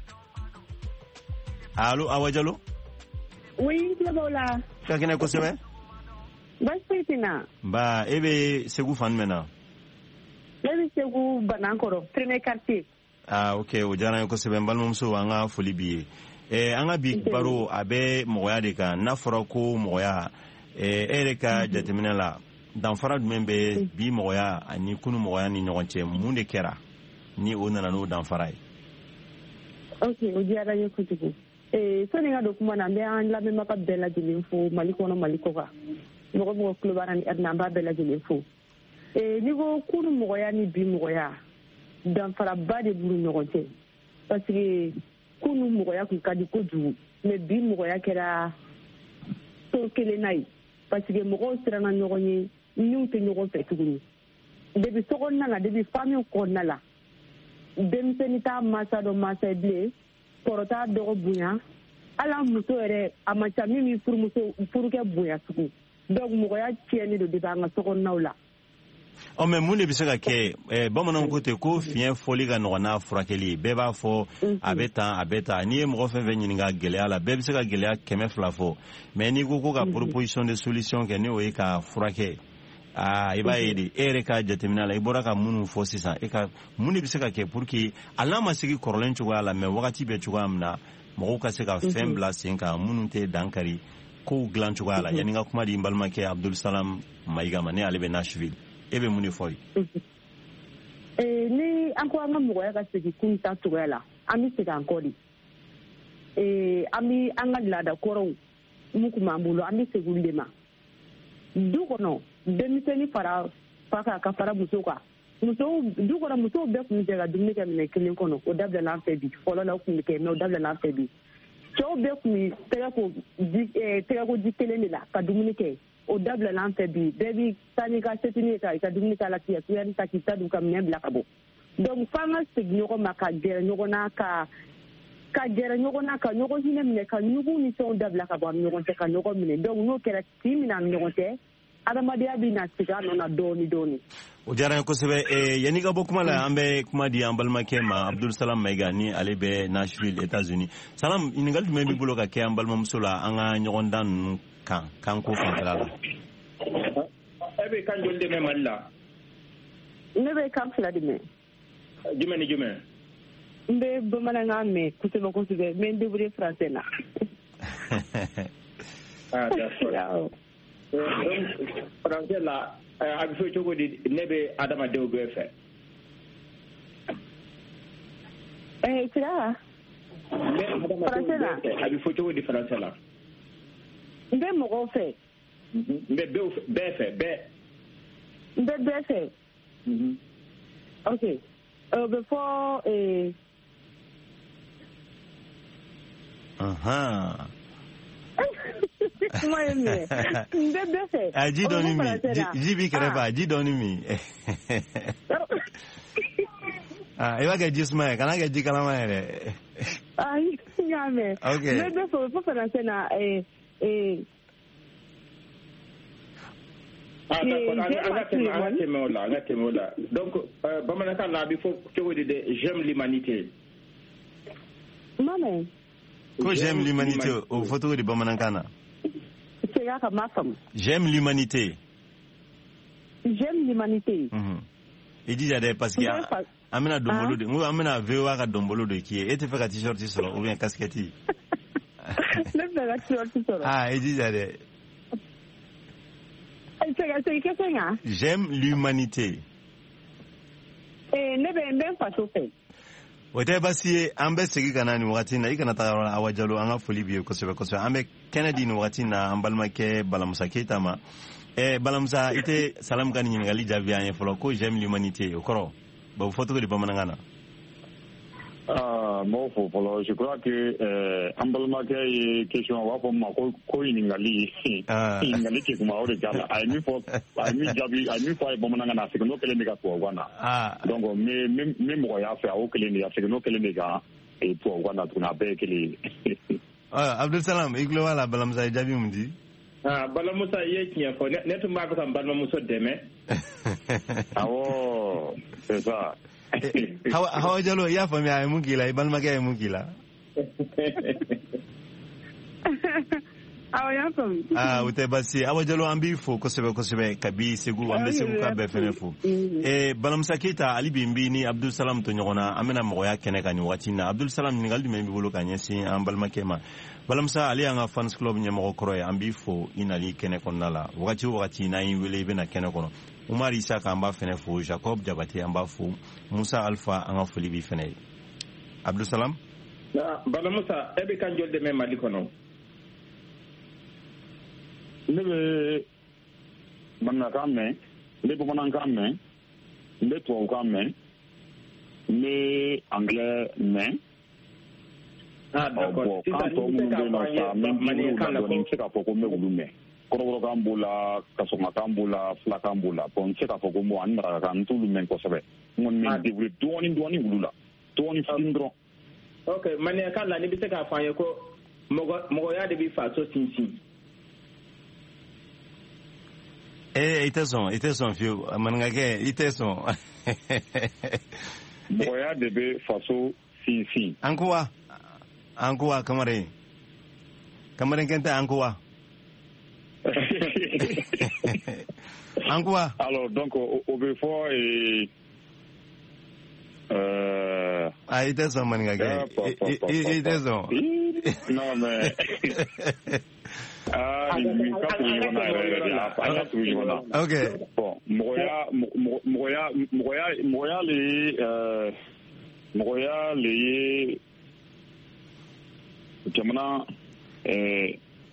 B: Allo Awa Diallo.
E: Oui, Iklobana.
B: Ka kene ko sebe?
E: Baspetina.
B: Ba ebe segu fan mena.
E: Ebe segu Banankoro, premier quartier.
B: Ah okay, o jana ko sebe balmamso anga foli biye. Eh anga bi baro abe moya de kan na fara ko moya eh ereka jatemina la dan fara membe bi moya ani kunu moya ni nyonche munde kera ni onana no dan fara.
E: Okay, o diara ye kutuku. Eh so ni ga dokuma na be an la me maka bela jilinfo maliko no maliko ka. Mo ko ko barani adna ba bela jilinfo. Eh ni go kunu moya ni bi moya dan fara ba de buru nyonche. Parce que kunu mogoya ku kadi ko du me bi mogoya kera to kele nai parce que mogo sirana nyogoni ñu te nyogo fe tuguni debi sogon na debi fami ko nala dem senita masa do masa ble porota do bunya ala muso ere amacha mimi pour muso pour ke bunya tugu donc mogoya tieni do dibanga sogon nawla.
B: O me mun de bisaka ke eh bamanan ko te ko fien foli ga no na furakeli be ba fo abeta abeta ni mo fe ve nyinga gele ala be bisaka gele keme flafo mais ni ko ko ka proposition de solution ke ni o e ka furake ah iba yedi ere ka jetemina la ibora ka munu fo sisa e ka mun de bisaka ke pour que ala masigi korlen chuga ala me wakati be chuga amna mo ka se ka fembla sinka munu te dankari ko glan chuga ala yani ga kuma di mbalma ke Abdul Salam Maiga mane ale be Nashville. Ebe muni foyi.
E: Eh ni anko anga moya ka segi kunta tuwela. Ami sega ankodi. Eh ami anga lada koro muku mambulo ami segulema. Dukono demiseni fara faka ka fara musoka. Muso dukono muso be kun jega dumne ka mine kelin kono o dabla la febi. Folo la kun ke no dabla la febi. Cho be kun tega ko eh tega ko dikele la ka dumne ke o dabla l'anfe bi bebi tani ka setini ka ka dumni kala tiya tiya ta kita du kam ne blaka bo donc fanga signoko maka gere nyoko na ka ka gere nyoko na ka nyoko hine mine ka nyugo ni so dabla ka bo nyoko te ka nyoko mine donc no kera timina nyoko te adama dia bi na siga no na doni doni
B: o jara ko sebe e yani ga bokuma la ambe kuma di ambal makema Abdul Salam Maiga ni ale be Nashville États-Unis salam iningal me bi bulo ka ke ambal mamsula anga nyokon dan kan kan ko fantalala
D: ebe kan jolde me malla
E: nebe kam fla di me
D: jume ni jume
E: mbe bomana ngame kusema kusube me ndebure français na
D: ah d'accord français la abi fo chogo di nebe adama dew be fe
E: eh kira
D: me adama
E: français la
D: abi fo chogo di français la
E: mbe mogo fe
D: mbe be fe be
E: mbe be fe okay uh, before eh
B: aha
E: moi me mbe be fe
B: aji doni mi jibi kereba aji doni mi ah iwa ga jisma kana ga jikala maere
E: ai ngame
B: okay
E: mbe be fe fo français na eh eh
D: ah d'accord angate mola angate mola donc bamanaka la bi faut que vous dites j'aime l'humanité
E: maman
B: ko j'aime l'humanité au photo de bamanaka na
E: c'est ya ka ma femme
B: j'aime l'humanité
E: j'aime l'humanité
B: mhm et dit jade parce que amena dombolo de amena vewa ka dombolo de qui et te fait ka t-shirt solo ou bien casquette
E: ne fait ka t-shirt solo
B: ah et dit jade j'aime l'humanité.
E: Eh, ne be mbe faso fe.
B: Wote basi ambe segi kana ni wakati na ikana ta Awa Diallo anga foli biye ko sebe ko sebe ambe Kennedy ni wakati na ambalma ke Balamsa Keita ma eh Balamsa ite salam kan ni ngali javi anye folo ko j'aime l'humanité okoro ba foto ko di bamanangana
F: Ah, mo fo folo, je crois que euh ambalma ke question wa fo ma ko ko iningali iningali ke kuma ore kala ai mi fo ai mi jabi ai mi fo ai bomana na se no kele ni ka to wana ah donc me me mo ya fa o kele ni ya se no kele ni ka e to wana tuna be kele
B: ah Abdul Salam iglo wala balam sa jabi mundi
D: ah balam musa ye kinya ko netu ma ko tam balam musa deme
F: ah oh c'est ça.
B: Hawa hawa jalo ya fami ay mungila ibal mage ay mungila
E: awa ya fami
B: ah ute basi hawa jalo ambi fo ko sebe ko sebe kabi segu ambe segu ka be fene fo e balam sakita ali bimbi ni Abdul Salam to nyogona amena mo ya kene kan wati na Abdul Salam ni galdi membi bolo kan yesi ambal makema balam sa ali anga fans club nyamo ko roy ambi fo inali kene kon nala wati wati na yin wele be na kene kono Umar Isa ka amba fene fo Jacob Jabate amba fo Musa Alpha anga foli bi fene Abdul Salam
D: na bala Musa ebe kan jolde me mali kono
F: lebe manna kamme lebe manan kamme le to kamme le anglais mais
D: ah d'accord
F: quand on nous donne ça même kan la ko ka fo ko me gulume kororo kambula kasonga kambula fla kambula bon c'est ka foko mo anra kan tulu men ko sabe mon men debri doni doni gulula doni findro
D: okay mane kala ni bi ka fanye ko mogo mogo ya de bi fa so tinsin
B: eh iteson iteson fiu manngake iteson
F: mogo ya de bi fa so tinsin
B: ankuwa ankuwa kamare kamare kente ankuwa en quoi?
F: Alors, donc, au, au B F O et. Euh.
B: Ah, il était son mangaka. Il était son.
F: Non, mais. Ah, il
B: ok.
F: Bon, Moya, Moya, Moya, Moya, les. Euh. Moya, les. Jamana. Euh.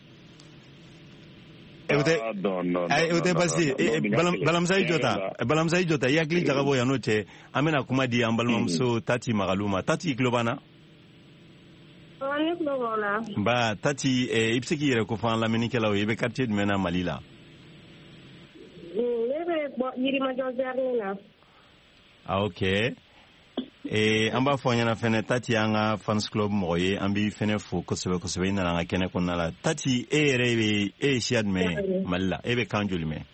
B: Ute basi balam sai jota balam sai jota yakli jagabo ya noche amena kuma di ambalma mso tati magaluma tati globana
A: ani globana
B: ba tati e ipsiki yere ko fan la minikela o yebe quartier de mena malila
A: lebe yiri ma jozerna
B: ah okay e amba fonya na fene tati anga fans club moye ambi fene fo ko sebe ko sebe ina nga kene ko nala tati e rebe e shiad me malla e be kanjuli me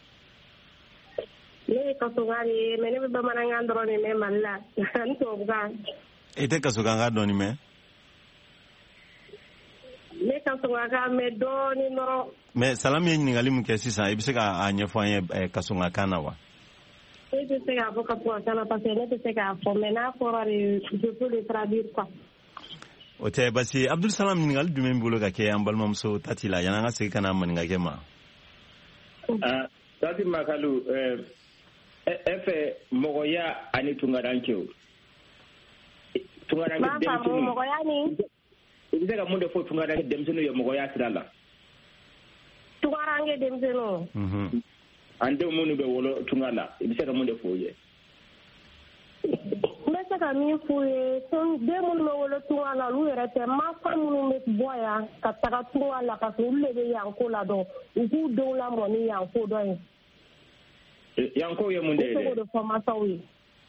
A: le ka so gari me ne be bamana ngandro ni me malla anto buga
B: e te ka so ganga doni me
A: le ka so ganga me doni no
B: me salami ni ngali mu ke sisa e bi se ka anya fo anya ka so ngakana wa
A: et je sais à beaucoup pour ça parce que ne sais qu'à maintenant pour je peux le traduire quoi
B: ote basi Abdul Salam ni ngal dumen bolo ka ke ambal mamso tatila yana nga se kana man ngake ma
D: ah tati makalu eh efe mogoya ani tungaranke tungaranke demsunu
A: mogoya ni
D: ibise ka munde fo tungaranke demsunu yo mogoya tirala
A: tungaranke demsunu
B: mhm
D: ande munu be wolo tungala ibise ka munde foye
A: mbese ka mi foye son de munu be wolo tungala lu yere te ma fa munu be boya ka taga tungala ka so le be yanko la do uku do la moni yanko do yin
D: yanko ye munde
A: ko do fama sawi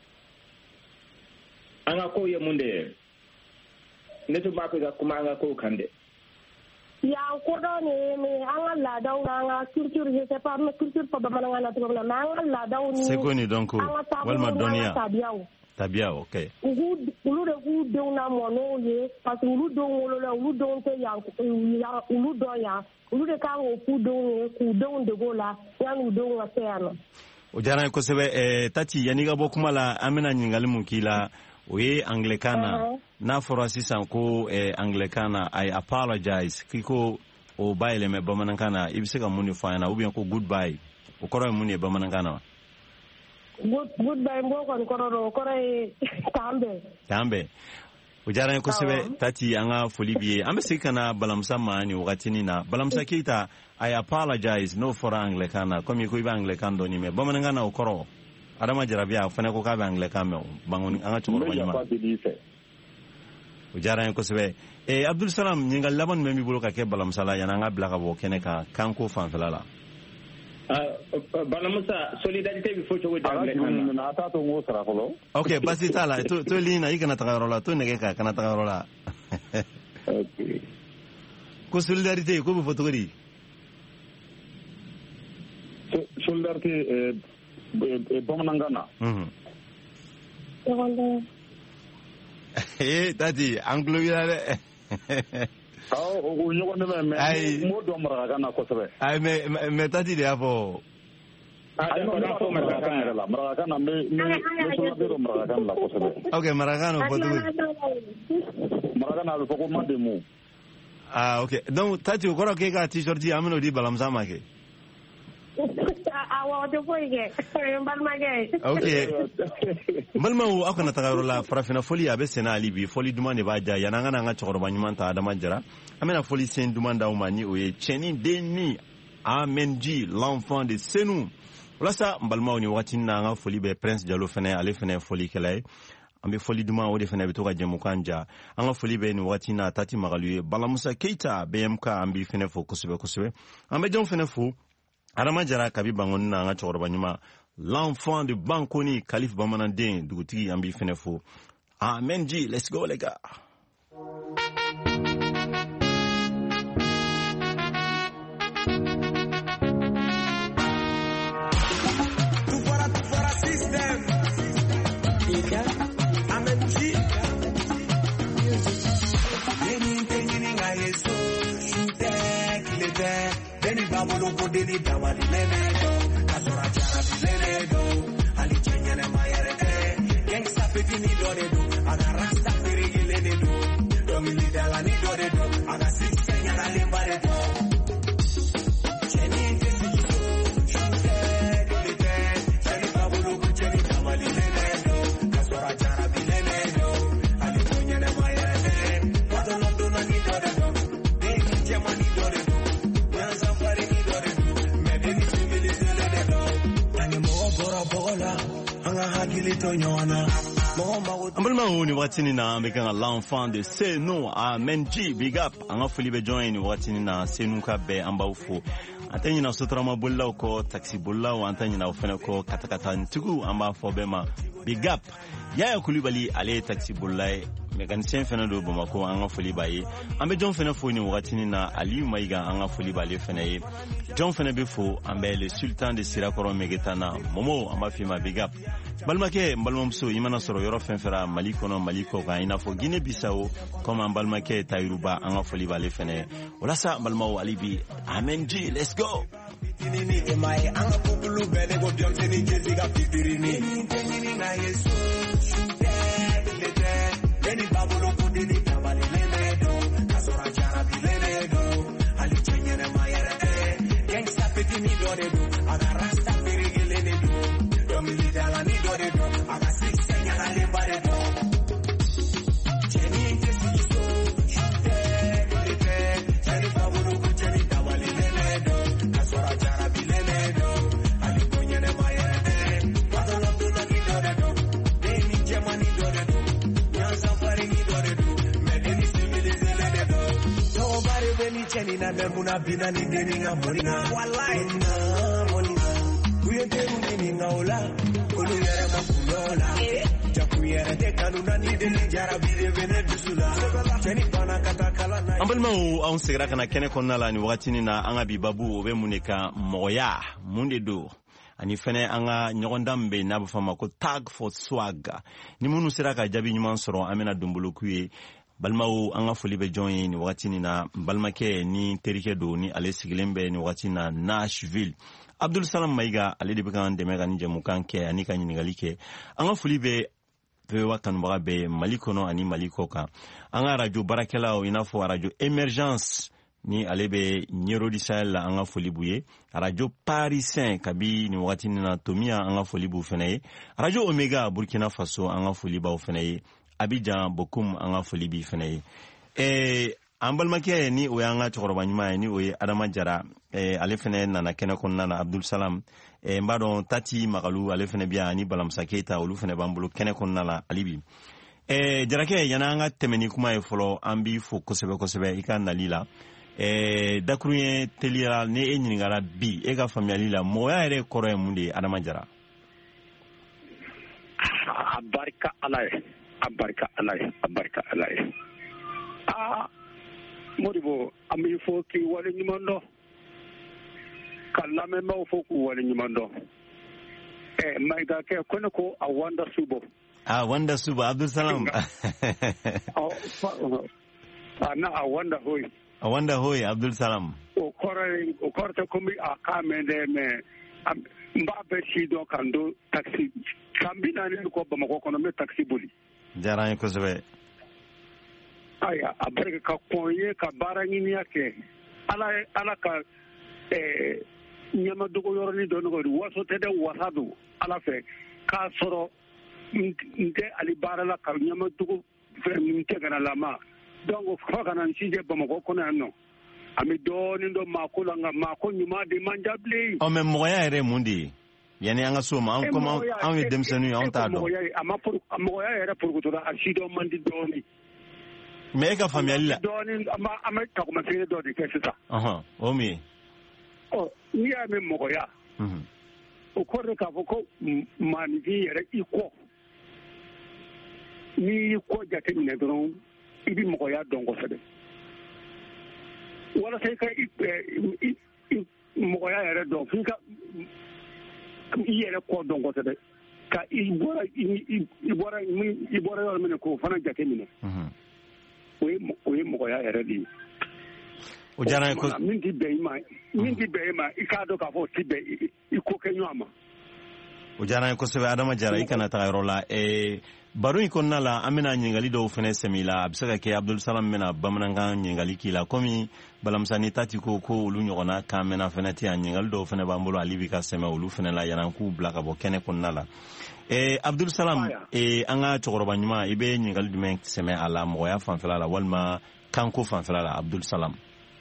D: anga ko ye munde neto ba ko ga kuma anga ko kande
A: yang kodo ni me anga la daw anga culture je sais pas mais culture pa ba manga na to na anga la daw ni
B: c'est connu donc walma donia tabia okay
A: ugu ulu de gu de na mono ye parce ulu do ngolo la ulu do te yang ulu do ya ulu de ka o ku do ne ku do de gola yang do wa seano
B: o jana ko sebe eh, tati yani ga bokuma la amena nyingali mukila oye anglikana uh -huh. na fora sisan ko eh, anglikana I apologize kiko o baile me bamanankana ibiseka muni fana ubien ko goodbye o koro muni bamanankana
A: good goodbye mbo kon koro koro tambe
B: tambe o jara ko sebe tati anga folibie ambe sikana balamsa mani wakati ni na balamsa kita I apologize no for anglikana komi ko iba anglikana do ni me bamanankana o koro adama jarabia fana ko ka ba anglikana me bangoni anga chukoro banyama o diyara n ye kosɛbɛ eh, Abdul Salam ɲininkali laban min b'i bolo ka kɛ balamusala yanni an ka bila ka bɔ kɛnɛ kan kanko fanfɛla la.
D: Balamusa solidarité bi fo cogo di
F: na ata to ngo sara fɔlɔ.
B: Ok basi t'a la to to lina i kana taga yɔrɔ la to nɛgɛ kan kana taga yɔrɔ la.
F: Ok.
B: Ko solidarité ko bɛ fɔ cogo di?
F: Solidarité eh bamanankan na.
B: Mhm. Eh tati an tulo b'i la dɛ.
F: Aw o ɲɔgɔn dɛmɛ mais mo dɔn marakakan na kosɛbɛ.
B: Ayi mais mais tati de y'a fɔ.
F: Ayi non ma fɔ marakakan yɛrɛ la marakakan na me me me solidarité dɔn marakakan la kosɛbɛ.
B: Ok marakakan na fɔ cogo di?
F: Marakakan na a bɛ fɔ ko mademu.
B: Ah ok donc tati o kɔrɔ k'e ka t-shirt an bɛn'o di balamusa ma kɛ.
A: Awɔ o tɛ foyi kɛ n balimakɛ.
B: Ok n balimaw aw kana taga yɔrɔ la farafina foli a bɛ senna hali bi foli duman de b'a diya yanni an ka n'an ka cɛkɔrɔba ɲuman ta Adama Jara an bɛna foli sen duman d'aw ma ni o ye cɛnin den ni Amenji l'enfant de Senu walasa n balimaw ni wagati na an ka foli bɛ Prince Jalo fɛnɛ ale fɛnɛ ye folikɛla ye an bɛ foli duman o de fɛnɛ bɛ to ka jɛmukan ja an ka foli bɛ ni wagati na Tati Magalu ye Balamusa Keita B M K an b'i fɛnɛ fo kosɛbɛ kosɛbɛ an bɛ jɔn fɛnɛ fo Adama Jara kabi bangoni na an ka cɛkɔrɔba ɲuman l'enfant de Bankoni Kalif Bamananden dugutigi an b'i fɛnɛ fo Amenji let's go les gars.
H: Deni dawali leledo kasora jara leledo ali chenya na mayarete gangsta peti ni doredo aga rasta ferigi leledo domili dala ni doredo aga six chenya na limbaredo cheni tesiso shute lelede cheni babulu cheni dawali leledo kasora jara leledo ali chenya na mayarete wado londo na ni doredo deni chema ni doredo nyanza fari ni doredo
B: an balimaw ni wagatini na an bɛ kan ka l'enfant de Senu Amenji big up an ka foli bɛ jɔn ye ni wagatini na Senu ka bɛɛ an b'aw fo an tɛ ɲina sotarama bolilaw kɔ taxi bolilaw an tɛ ɲina o fɛnɛ kɔ katakatatigiw an b'a fɔ bɛɛ ma big up Yaya Kulibali ale ye taxi bolila ye mécanicien fɛnɛ do Bamako an ka foli b'a ye an bɛ jɔn fɛnɛ fo ni wagatini na Aliyu Mayiga an ka foli b'ale fɛnɛ ye jɔn fɛnɛ bɛ fo an bɛ le sultan de Sirakɔrɔ Megetana Momo an b'a f'i ma big up balimakɛ n balimamuso i mana sɔrɔ yɔrɔ fɛn fɛra Mali kɔnɔ Mali kɔ kan i n'a fɔ Guinée Bissau comme an balimakɛ Tayiruba an ka foli b'ale fɛnɛ ye walasa n balimaw hali bi Amenji let's go.
H: Tinini emaye an ka bubulu bɛɛ de ko denmisɛnnin jesi ka fitirini denini na yesu shute lelede deni babulu kundini dabali leledo kasora jarabi leledo hali cɛnyɛ na mayɛrɛtɛ gangsta petini dɔ de do aga rasta ferigi leledo domili dala ni dɔ de do aga six sɛnyɛ na lemba de do cɛni jesi so shute lelede cɛni babulu kuncɛni dabali leledo kasora jarabi leledo hali cɛnyɛ na mayɛrɛtɛ wadɔlɔ donna ni dɔ de do deni jɛma ni dɔ de do nyansa fari ni dɔ de do mɛ deni similize le de do tɔgɔbari bɛ ni cɛni na mɛ munna bina ni deni ka mɔni na walayi na mɔni na u ye denw ɲini nka o la olu yɛrɛ ma kunyɔ la jaku yɛrɛ tɛ kanu na ni deni jarabi de bɛ ne dusu la cɛni banna ka taa kalan na.
B: An balimaw anw segira ka na kɛnɛ kɔnɔna la ni wagatini na an ka bi babu o bɛ mun de kan mɔgɔya mun de don ani fɛnɛ an ka ɲɔgɔndan min bɛ yen n'a bɛ fɔ a ma ko tag for swag ni minnu sera ka jaabi ɲuman sɔrɔ an bɛna donboloku ye balimaw an ka foli bɛ jɔn ye ni wagatini na balimakɛ ni terikɛ don ni ale sigilen bɛ ni wagati na Nashville Abdul Salam Mayiga ale de bɛ k'an dɛmɛ ka ni jɛmukan kɛ ani ka ɲininkali kɛ an ka foli bɛ Vewa kanubaga bɛ Mali kɔnɔ ani Mali kɔ kan an ka radio baarakɛlaw i n'a fɔ radio Emergence ni ale bɛ Ɲero di Sahel la an ka foli b'u ye radio Parisien kabi ni wagati na Tomiya an ka foli b'u fɛnɛ ye radio Omega Burkina Faso an ka foli b'aw fɛnɛ ye Abidjan Bokum an ka foli b'i fɛnɛ ye eh an balimakɛ ni o y'an ka cɛkɔrɔba ɲuman ye ni o ye Adama Jara eh ale fɛnɛ nana kɛnɛ kɔnɔna na Abdul Salam eh n b'a dɔn Tati Magalu ale fɛnɛ bi yan ani Balamusa Keita olu fɛnɛ b'an bolo kɛnɛ kɔnɔna la hali bi eh Jarake yana an ka tɛmɛ ni kuma ye fɔlɔ an b'i fo kosɛbɛ kosɛbɛ i ka nali la eh dakuru ye teliya ni e ɲininkala bi e ka faamuyali la mɔgɔya yɛrɛ kɔrɔ ye mun de ye Adama Jara
I: a barika Ala ye a barika Ala ye a barika Ala ye ah Modibo an b'i fo k'i wale ɲuman dɔn ka lamɛnbaaw fo k'u wale ɲuman dɔn eh Mayiga kɛ ko ne ko a wanda subo
B: ah wanda subo Abdul Salam
I: ah na a wanda hoy
B: a wanda hoy Abdul Salam
I: o kɔrɔ o kɔrɔ tɛ komi a ka mɛn dɛ mais n b'a bɛ si dɔn kan do taxi kan bi naani kɔ Bamakɔ kɔnɔ n bɛ taxi boli
B: diyara n ye kosɛbɛ
I: aya a barika ka kɔn ye ka baara ɲiniya kɛ ala ala ka ɛɛ ɲɛmadogo yɔrɔnin dɔ nɔgɔdi waso tɛ dɛ wasa don ala fɛ k'a sɔrɔ n tɛ ali baara la ka ɲɛmadogo fɛn n tɛ kana lama donc fo kana n si jɛ Bamakɔ kɔnɔ yan nɔ an bɛ dɔɔnin dɔ maako la nka maako ɲuman de man ja bilen.
B: ɔ mɛ mɔgɔya yɛrɛ mun de ye yanni an ka so ma an komi anw ye denmisɛnninw ye anw t'a dɔn.
I: mɔgɔya yɛrɛ porokotora a si dɔn man di dɔɔnin.
B: mɛ e ka faamuyali la.
I: dɔɔnin an bɛ tagomasegin dɔ de kɛ sisan.
B: ɔhɔn o min ye.
I: ɔ n'i y'a mɛn mɔgɔya. o kɔrɔ de k'a fɔ ko maanifin yɛrɛ i kɔ n'i y'i kɔ jateminɛ dɔrɔn i bɛ mɔgɔya dɔn kosɛbɛ. walasa i ka mɔgɔya yɛrɛ dɔn f'i ka i yɛrɛ kɔ dɔn kosɛbɛ ka i bɔra i bɔra i bɔra yɔrɔ min k'o fana jateminɛ o ye o ye mɔgɔya yɛrɛ de ye.
B: o diyara n ye kosɛbɛ.
I: min ti bɛn i ma min ti bɛn i ma i k'a dɔn k'a fɔ o ti bɛn i ko kɛ ɲɔgɔn ma.
B: o diyara n ye kosɛbɛ Adama Jara i kana taga yɔrɔ la ɛɛ baro in kɔnɔna la an bɛna ɲininkali dɔw fana sɛmɛ i la a bɛ se ka kɛ Abdul Salam bɛna bamanankan ɲininkali k'i la komi Balamusa ta ti ko ko olu ɲɔgɔnna kan mɛnna fana tɛ yan ɲininkali dɔw fana b'an bolo ale bɛ ka sɛmɛ olu fana la yanni k'u bila ka bɔ kɛnɛ kɔnɔna la ɛɛ Abdul Salam ɛɛ an ka cɛkɔrɔba ɲuman i bɛ ɲininkali jumɛn sɛmɛ a la mɔgɔya fanfɛla la walima kanko fanfɛla la Abdul Salam.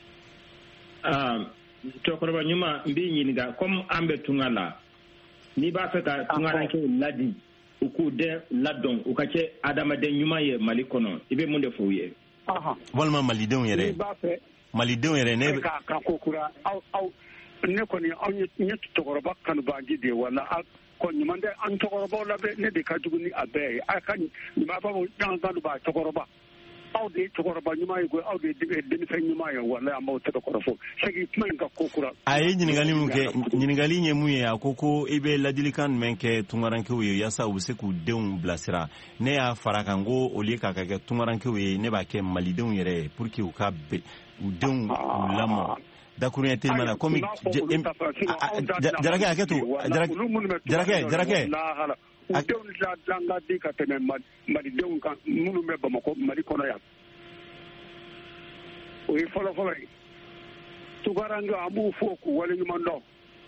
D: cɛkɔrɔba ɲuman n b'i ɲininka komi an bɛ tunga la n'i b'a fɛ ka tungarankew ladi u k'u den ladɔn u ka kɛ adamaden ɲuman ye Mali kɔnɔ i bɛ mun de fɔ u ye.
B: walima malidenw yɛrɛ malidenw yɛrɛ ne bɛ
I: ka ko kura aw aw ne kɔni aw ye cɛkɔrɔba kanubaji de ye wala ko ɲuman tɛ an cɛkɔrɔbaw la bɛ ne de ka jugu ni a bɛɛ ye a ka ɲuman b'a fɔ jan kan b'a cɛkɔrɔba aw de ye cɛkɔrɔba ɲuman ye koyi aw de ye denmisɛn ɲuman ye wala an b'aw tɛgɛ kɔrɔ fɔ segi kuma in ka ko kura. a
B: ye ɲininkali mun kɛ ɲininkali ye mun ye a ko ko i bɛ ladilikan jumɛn kɛ tungarankew ye yaasa u bɛ se k'u denw bilasira ne y'a fara kan ko olu ka kɛ tungarankew ye ne b'a kɛ malidenw yɛrɛ ye pour que u ka u denw u lamɔ dakurunya telima la komi Jarake hakɛ to Jarake Jarake
I: u denw dilan di ka tɛmɛ malidenw kan minnu bɛ Bamakɔ Mali kɔnɔ yan o ye fɔlɔ fɔlɔ ye tugaranke an b'u fo k'u wale ɲuman dɔn.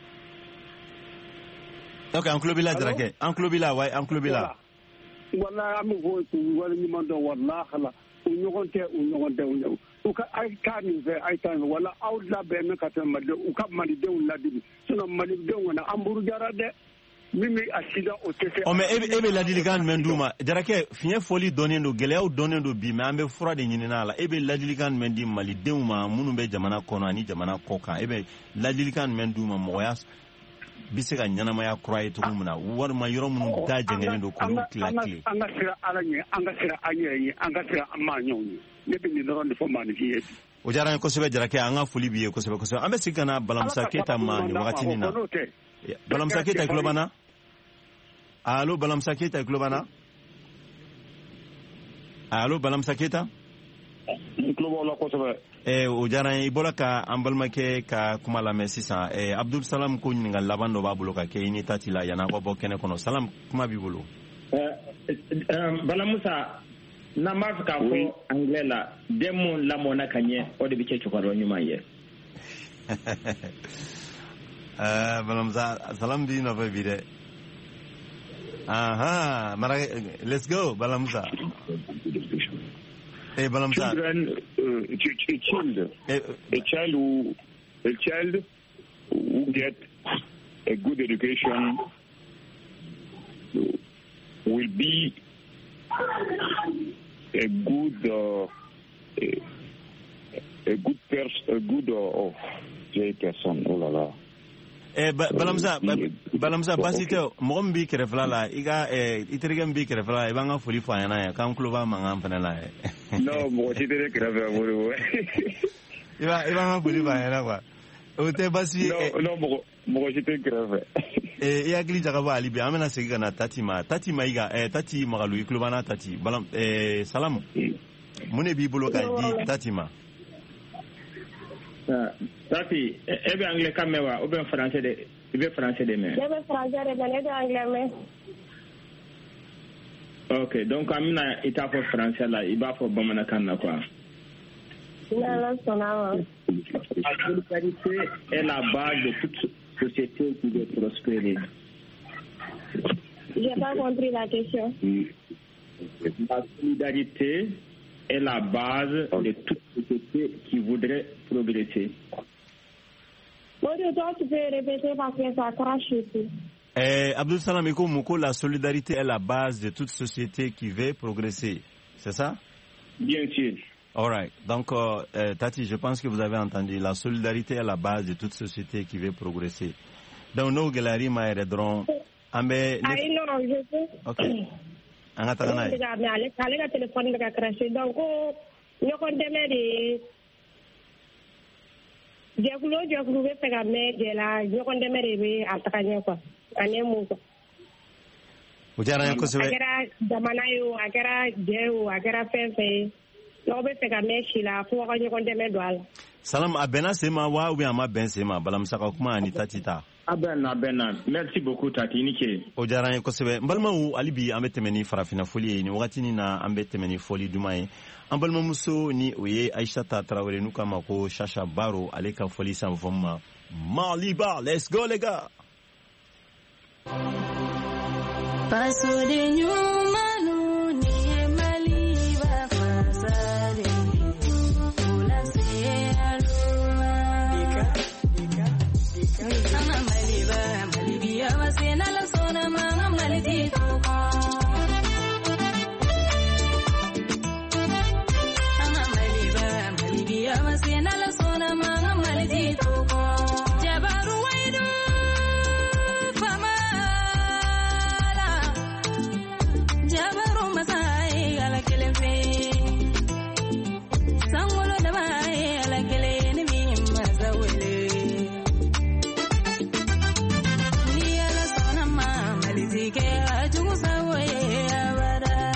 B: ok an tulo b'i la Jarake an tulo b'i la wa an tulo b'i la.
I: wala an b'u fo k'u wale ɲuman dɔn walahala u ɲɔgɔn tɛ u ɲɔgɔn tɛ u ɲɔgɔn u ka a ye taa nin fɛ a ye taa nin fɛ wala aw labɛn bɛ ka tɛmɛ malidenw u ka malidenw ladili sinon malidenw kɔni an burujara dɛ. min bɛ a sida o tɛ se. ɔ mɛ
B: e bɛ ladilikan jumɛn d'u ma Jarake fiɲɛ fɔli dɔnnen don gɛlɛyaw dɔnnen don bi mɛ an bɛ fura de ɲini a la e bɛ ladilikan jumɛn di malidenw ma minnu bɛ jamana kɔnɔ ani jamana kɔ kan e bɛ ladilikan jumɛn d'u ma mɔgɔya bɛ se ka ɲɛnamaya kura ye cogo min na walima yɔrɔ minnu da jɛngɛlen don k'olu tila tile.
I: an ka sira ala ɲɛ an ka sira an yɛrɛ ye an ka sira an maa ɲɛw ye ne bɛ nin dɔrɔn de fɔ maanifin ye.
B: o diyara n ye kosɛbɛ Jarake an ka foli b'i ye kosɛbɛ kosɛbɛ an bɛ segin ka na Balamusa Keyita ma nin wagati na Balamusa Keyita tulo b'an na. Allo Balamusa Keyita tulo b'an na. allo Balamusa Keyita.
I: n tulo b'aw la kosɛbɛ.
B: ɛɛ o diyara n ye i bɔra ka an balimakɛ ka kuma lamɛn sisan ɛɛ Abdul Salam ko ɲininkali laban dɔ b'a bolo ka kɛ i ni tati la yanni a ka bɔ kɛnɛ kɔnɔ Salam kuma b'i bolo.
D: ɛɛ Balamusa n'an b'a fɛ k'a fɔ anglais la den mun lamɔna ka ɲɛ o de bɛ kɛ cɛkɔrɔba ɲuman ye.
B: ɛɛ Balamusa Salam b'i nɔfɛ bi dɛ. Aha, Mara, let's go, Balamusa. Hey, Balamusa.
I: Children, uh, a child, hey. a child who, a child who get a good education will be a good uh, a, a good person, a good uh, oh, J person. Oh la la.
B: Eh, balamsa, balamsa, basite, mom bi kerefla la, iga eh, iterigen bi kerefla, ibanga fuli fa yana ya, kam kluba mangam pana la.
I: No, mo itere kerefla mo.
B: Iba ibanga fuli fa yana kwa. Ote basi.
I: No, no, mo mo itere kerefla.
B: Eh, iya gili jaga ba alibi, amena segi kana tati ma, tati ma iga, eh, tati magalu kluba na tati, balam, eh, salamu. Mune bi bolo ka di tati ma.
D: Tati, e be anglais quand même ou bien français de, e be français de mais.
A: Je be français de mais de anglais mais.
D: OK, donc amina ita pour français là, il va pour bamana kana quoi.
A: Non, non, sonava.
D: La solidarité est la base de toute société qui veut prospérer.
A: J'ai pas compris la question.
D: La solidarité est la base de toute société qui voudrait progresser.
A: Bon, toi, tu peux répéter parce que ça crache ici.
B: Eh, Abdul Salam Eko Mouko, la solidarité est la base de toute société qui veut progresser. C'est ça?
D: Bien sûr.
B: All right. Donc, euh, Tati, je pense que vous avez entendu. La solidarité est la base de toute société qui veut progresser. Donc, nous, Gelari, Maïredron, Ambe.
A: Ah, non, je sais.
B: Ok. Angatagana.
A: Mais allez, allez, le téléphone va cracher. Donc, nous condamnons les. Diakulo, diakulo, we pega me de la. Nous condamnons les attaquants quoi. Année mou.
B: Ujara yanko sebe.
A: Agara damanayo, agara jeu, agara fefe. No be pega me shila fo ko ñu condamner doal.
B: Salam abena sema wa ou bien ma ben sema balam saka kuma ani tatita.
D: Abena abena. Merci beaucoup Tati Nike.
B: Ujara yanko sebe. Mbalma u alibi ambetemeni farafina folie ni wakati ni na ambetemeni folie dumaye. Ambalma muso ni oye Aisha Traoré nuka mako Chacha Baro aleka folie sans voma. Maliba, let's go les gars.
J: Paso de nyuma ni maliba fasade. Ula se aluma. Dika, dika, dika. Ama maliba, malibia wasena la sona mama malidito. Ama maliba, malibia wasena la sona mama malidito. Jabaru waidu fama. Jabaru masai ala kelefe. Sangolo damai ala kele ni mazawele. Ni ala sona mama lizike ajugu sawe abara.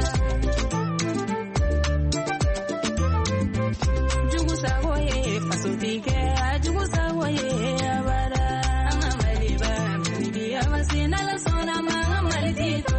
J: Jugu sawe fasutike ajugu sawe abara. Anga maliba malibi amasina la sona mama lizito.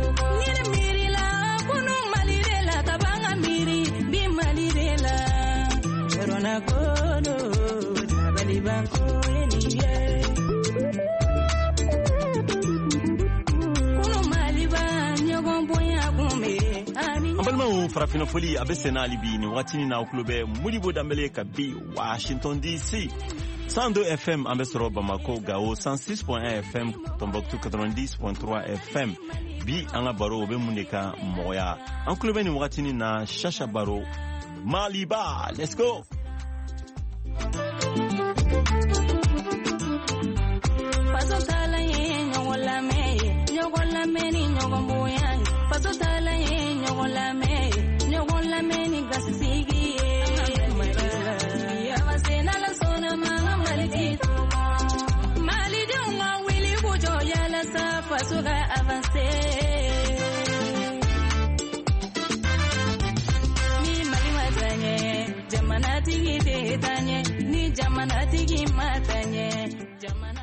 B: Ambalma farafina foli abesena alibi ni watini na uklube Modibo Dambele kabi Washington D C. cent deux F M ambesoro Bamako Gao, cent six point un F M Tombouctou quatre-vingt-dix point trois F M. Bi anga baro obe muneka moya. Uklube ni watini na Chacha Baro Maliba. Let's go.
J: Paso tala ye nyogola me, nyogola me ni nyogomboya. Paso tala ye nyogola me, nyogola me ni gasigi. Ya wasena la sona mama malidito. Malidito nga wili bujo ya la sa paso ga avance. Ni mali matanye, jamana tigi de tanye, ni jamana tigi matanye, jamana.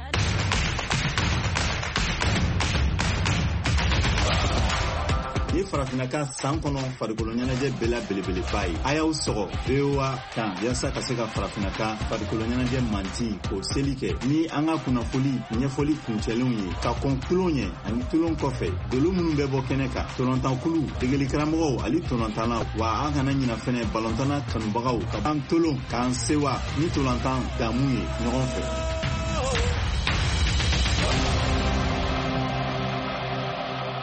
B: Ni farafinaka san kɔnɔ farikolo ɲɛnajɛ bɛɛ belebeleba ye. A y'aw sɔgɔ V O A kan yasa ka se ka farafinaka farikolo ɲɛnajɛ manti k'o seli kɛ. Ni an ka kunnafoli ɲɛfɔli kuncɛlenw ye ka kɔn tulon ɲɛ ani tulon kɔfɛ dolo minnu bɛ bɔ kɛnɛ kan. Tɔnɔntankulu, degeli karamɔgɔw ali tɔnɔntala wa an kana ɲina fɛnɛ balɔntana kanubagaw ka an tolon k'an sewa ni tolantan damu ye ɲɔgɔn fɛ.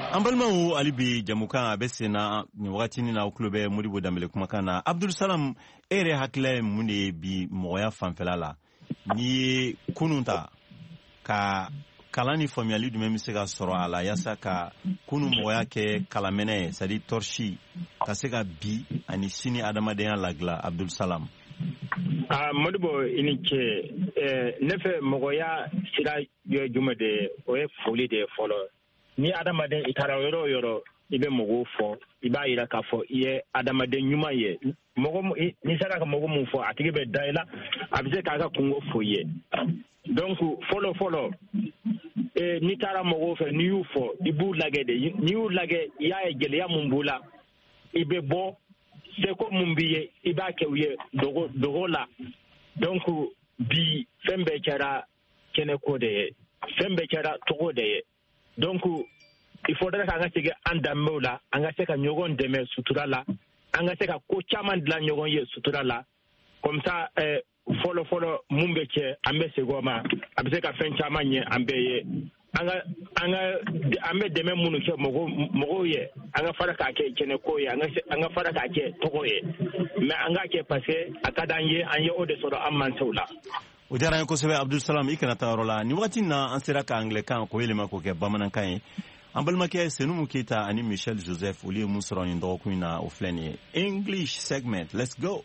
B: Ambalmawo alibi jamukan abesena ni wakati ni na uklube Modibo Dambele kumakana Abdul Salam ere hakle mune bi moya fanfelala ni kununta ka kalani family du même se ka soro ala yasa ka kunu moya ke kalamene sadi torchi ka se ka bi ani sini adamaden lagla Abdul Salam
D: ah Modibo inike eh nefe moya sira yo jumade o e foli de folo ni adamaden itara yoro yoro ibe mogo fo iba ira ka fo ye adamaden nyuma ye mogo ni sara ka mogo mu fo atike be daila abise ka ka kungo fo ye donc follow follow e ni tara mogo fe ni yu fo ibu lage de ni yu lage ya e gele ya mumbula ibe bo se ko mumbiye iba ke uye dogo dogo la donc bi fembe kara kene ko de fembe kara togo de donc il faudrait que anga tege andamé la anga seka nyogon deme sutura la anga seka ko chaman de la nyogon ye sutura la comme ça euh follow follow mumbe ke ambe segoma abise ka fen chaman ye ambe ye anga anga ambe deme munu ke mogo mogo ye anga fara ka ke kene ko ye anga anga fara ka ke togo ye mais anga ke passer akadanye anye ode soro amman sawla
B: Ujara ko sebe Abdul Salam ikana tarola ni wakati na ansira ka anglican ko yele mako ke bamanan kan ambal make senu mukita ani Michel Joseph oli musro ni ndo ko na ofleni English segment. Let's go.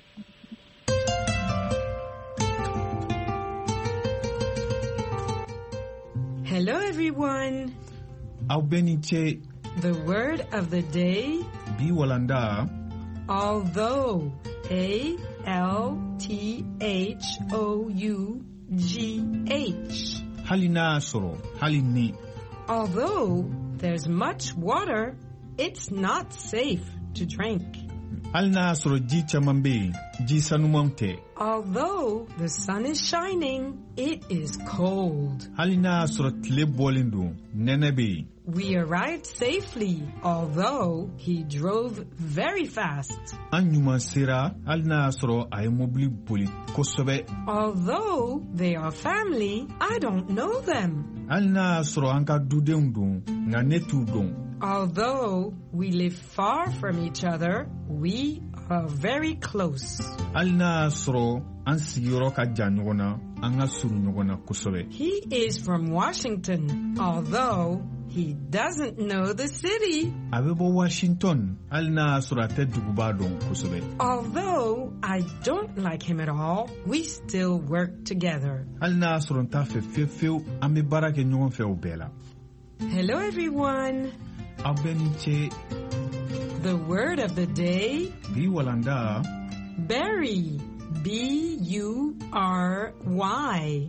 K: Hello everyone.
L: Aubeniche.
K: The word of the day
L: Bi walanda.
K: Although. A L T H O U G H.
L: Halina soro, halini.
K: Although there's much water, it's not safe to drink.
L: Halina soro ji chamambe, ji sanumamte.
K: Although the sun is shining, it is cold.
L: Halina soro tle bolindu, nenebe.
K: We arrived safely, although he drove very fast.
L: Anyuma sera alna soro ay mobili boli kosobe.
K: Although they are family, I don't know them.
L: Alna soro anka dudeundun nga netudun.
K: Although we live far from each other, we are very close.
L: Alna soro ansigiro ka janyogona anga suru nyogona kosobe.
K: He is from Washington, although he doesn't know the city.
L: Abebo Washington, alna surate dugubadon kosobe.
K: Although I don't like him at all, we still work together.
L: Alna suronta fe fe fe ame barake nyon fe obela.
K: Hello everyone.
L: Abeniche.
K: The word of the day.
L: Bi walanda.
K: Bury. B U R Y.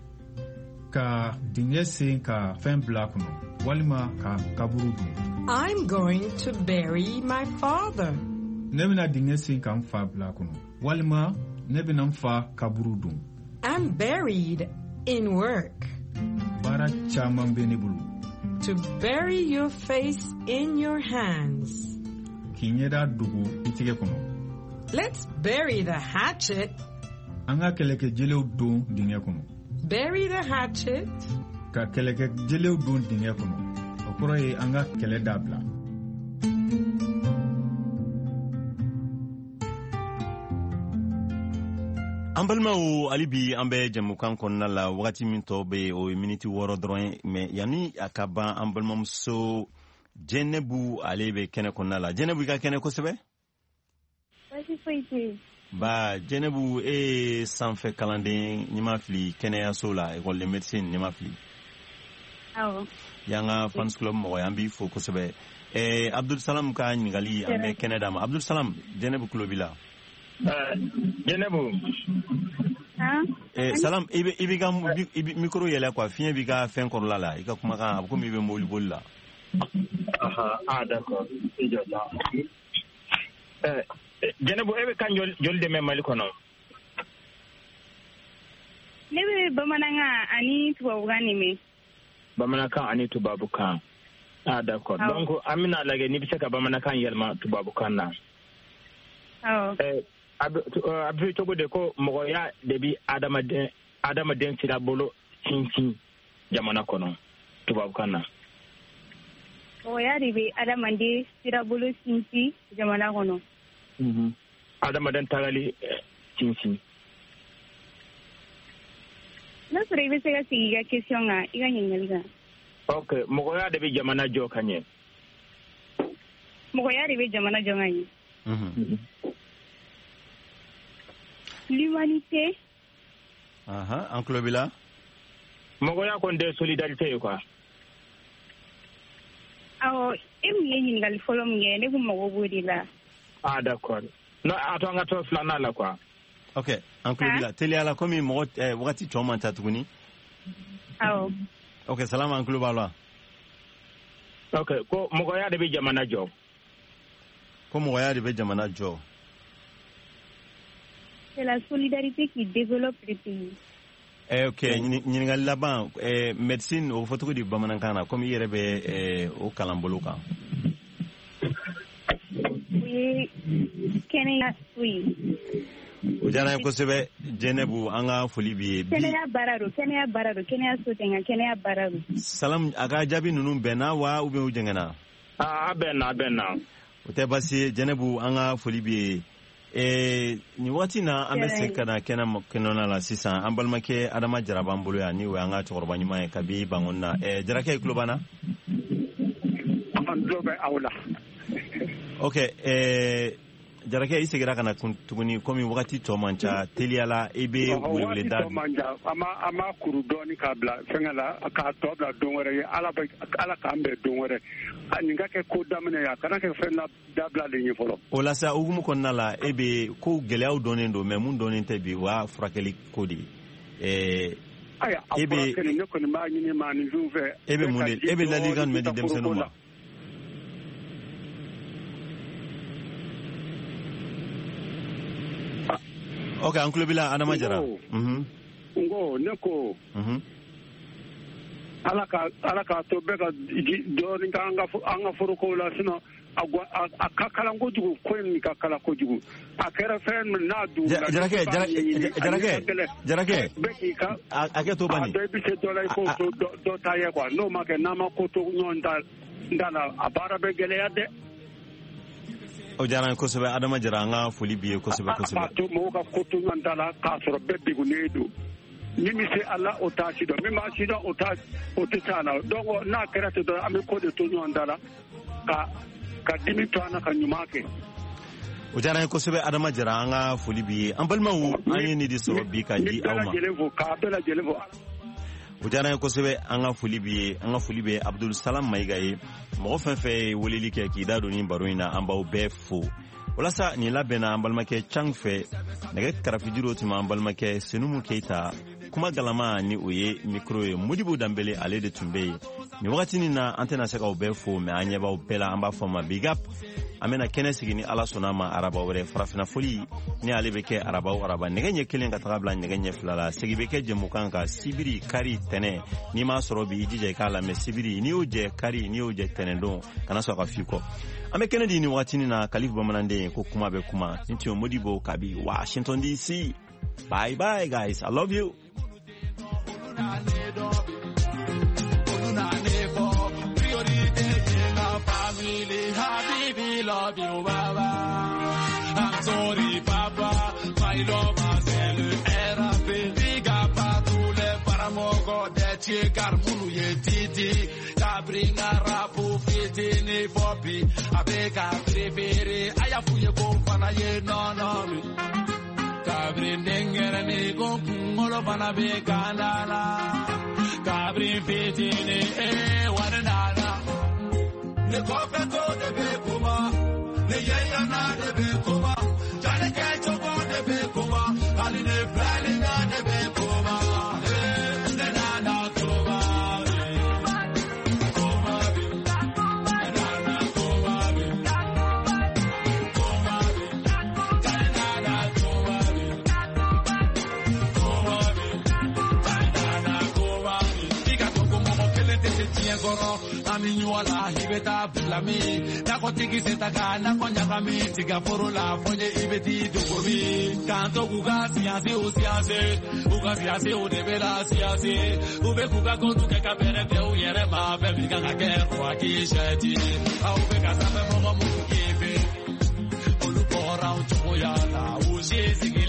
L: Ka dinese ka fen blakuno. Walima ka kaburudu.
K: I'm going to bury my father.
L: Nebina dinese ka mfa blakuno. Walima nebina mfa kaburudu.
K: I'm buried in work.
L: Bara chaman benebulu.
K: To bury your face in your hands.
L: Kinyeda dugu itige kono.
K: Let's bury the hatchet.
L: Anga keleke jeleu don dinge kono.
K: Bury the hatchet.
L: Ka keleke jeleu don dinge kono. Okoro ye anga kele dabla.
B: Ambalmawo alibi ambe jamukan konna la wakati min to be o minute woro dron me yani akaba ambalmam so Jenebu alebe kene konna la Jenebu ka kene ko sebe ba Jenebu e sanfe kalande nima fli kene ya sola école de médecine nima fli
A: awo
B: yanga fans club mo yambi fo ko sebe e Abdul Salam ka ngali ambe kene dama Abdul Salam Jenebu clubila
D: Uh, Jenebu.
A: Ah?
B: Eh, Salam, ibi ibi ka ibi micro yele kwa fien bi ka fen korla la, ika kuma ka ko mi be moli bol la.
D: Aha, ah d'accord. Ijota. Eh, Jenebu ebe kan jol jol de memali kono.
A: Nebe bamananga ani tuwa ni me.
D: Bamanaka ani tubabu kan. Ah d'accord. Donc amina lage ni bisaka bamanaka yelma tubabu kan na.
A: Oh.
D: Eh Abu togo de ko mogoya debi adama den adama den sira bolo cincin jamana kono tubabu kana
M: mɔgɔya de bɛ adamaden sirabolo sinsin jamana kɔnɔ.
D: adamaden tagali sinsin.
M: n'a sɔrɔ i bɛ se ka sigi i ka question kan i ka ɲininkali kan.
D: ok mɔgɔya de bɛ jamana jɔ ka ɲɛ.
M: mɔgɔya de bɛ jamana jɔ ka ɲɛ. l'humanité.
B: aha an tulo b'i la.
D: mɔgɔya kɔni tɛ solidarité ye quoi.
M: awɔ e mun ye ɲininkali fɔlɔ min kɛ ne ko mago b'o de la.
D: ah d'accord non a to an ka to filanan la quoi.
B: ok an tulo b'i la teliya la komi mɔgɔ wagati tɔ man ca tuguni.
M: awɔ.
B: ok salama an tulo b'a la.
D: ok ko mɔgɔya de bɛ jamana jɔ.
B: ko mɔgɔya de bɛ jamana jɔ.
M: c'est la solidarité qui développe le pays.
B: Eh, ok ɲininkali laban eh, médecine o fɔ cogo di bamanankan na komi i yɛrɛ bɛ eh, o kalan bolo kan.
M: o ye kɛnɛya so ye.
B: o diyara n ye kosɛbɛ jɛnɛbu an ka foli b'i ye.
M: kɛnɛya baara don kɛnɛya baara don kɛnɛya so tɛ nka kɛnɛya baara don.
B: salam a ka jaabi ninnu bɛnna wa ou bien u jɛngɛnna.
D: ah a bɛnna a bɛnna.
B: o tɛ baasi ye jɛnɛbu an ka foli b'i ye. Eh, nin waati na an bɛ se ka na kɛnɛ kɛnɛna la sisan an balimakɛ Adama Jara b'an bolo yan ni o y'an ka cɛkɔrɔba ɲuman ye kabi Bangoni na. Eh, Jarakɛ i tulo b'an na?
I: an tulo bɛ aw la.
B: ok eh, Jarakɛ i seginna ka na tuguni komi wagati tɔ man ca teliyala i bɛ welewele da.
I: wagati tɔ man ca an ma kuru dɔɔni k'a bila fɛngɛ la k'a tɔ bila don wɛrɛ ye ala k'an bɛn don wɛrɛ nin ka kɛ ko daminɛ ye a kana kɛ fɛn dabilalen ye fɔlɔ.
B: o la sa hukumu kɔnɔna la e bɛ ko gɛlɛyaw dɔnnen don mɛ mun dɔnnen tɛ bi o y'a furakɛli ko de ye.
I: ayiwa a furakɛli ne kɔni b'a ɲini maaninfinw fɛ.
B: e bɛ mun de e bɛ ladilikan jumɛn di denmisɛnninw ma. ok an tulo b'i la Adama Jara.
I: n ko ne ko ala ka ala k'a to bɛɛ ka dɔɔnin kɛ an ka forokow la sinon a ka kalan kojugu ko in ka kalan kojugu a kɛra fɛn min n'a dugula.
B: Jarakɛ Jarakɛ Jarakɛ
I: bɛɛ k'i ka
B: a kɛ to bani.
I: a dɔ i bɛ se dɔ la i k'o to dɔ ta ye quoi n'o ma kɛ n'a ma ko to ɲɔgɔn ta la a baara bɛ gɛlɛya dɛ.
B: o diyara n ye kosɛbɛ Adama Jara an ka foli b'i ye kosɛbɛ kosɛbɛ.
I: a to mɔgɔw ka ko to ɲɔgɔn ta la k'a sɔrɔ bɛɛ degunnen don min bɛ se a la o t'a si dɔn min b'a si dɔn o t'a o tɛ se a la donc n'a kɛra ten dɔrɔn an bɛ ko de to ɲɔgɔn ta la ka ka dimi to an na ka ɲuman kɛ.
B: o diyara n ye kosɛbɛ Adama Jara an ka foli b'i ye an balimaw an ye nin de sɔrɔ bi ka di aw ma.
I: k'a bɛɛ lajɛlen fo k'a bɛɛ lajɛlen fo.
B: o diyara n ye kosɛbɛ an ka foli b'i ye an ka foli bɛ Abdul Salam Mayiga ye mɔgɔ fɛn fɛn ye weleli kɛ k'i da don nin baro in na an b'aw bɛɛ fo. walasa nin labɛnna an balimakɛ Cang fɛ nɛgɛ karafijuru tuma an balimakɛ Senumu Keyita kuma galama ni o ye mikro ye Modibo Danbele ale de tun bɛ yen nin wagati nin na an tɛna se k'aw bɛɛ fo mɛ an ɲɛ b'aw bɛɛ la an b'a fɔ ma big up an bɛna kɛnɛ sigi ni ala sɔnna ma araba wɛrɛ farafina foli ni ale bɛ kɛ araba o araba nɛgɛ ɲɛ kelen ka taga bila nɛgɛ ɲɛ fila la segi bɛ kɛ jɛmukan kan sibiri kari tɛnɛ n'i m'a sɔrɔ bi i jija i k'a lamɛn sibiri n'i y'o jɛ kari n'i y'o jɛ tɛnɛ don kana sɔn ka f'i kɔ an bɛ kɛnɛ di nin wagati nin na Kalifu Bamananden ko kuma bɛ kuma ni tun ye Modibo kabi Washington D C. Bye bye guys, I love you.
N: Love you, Baba. I'm sorry, Papa. My love has era bendiga patule para mogo de chegar munu yetiti. Cabringa rapu fitini popi. Abeka prefere ayafuye kompana ye no no mi. Cabrin dengere ni kompolo pana be kandala. Cabrin fitini eh wanana. Le kofeto de bekuma, le yeyana de bekuma, jale kechobo de bekuma, aline flalina de bekuma, eh, le nana kuma, kuma bi, nana kuma bi, kuma bi, jale nana kuma bi, kuma bi, nana kuma bi, ika toko momo kele te se tien goro. Ami wala hibeta blami na kotiki setaka na konya kami tiga forola fonye ibeti dogomi kanto kuga siase o siase kuga siase o debela siase ube kuga kontu ke kapere te o yere ma be mi kanga ke Pakishati, au beka sabe mogo mukibe. Olu bora unchoya la uzi zigi.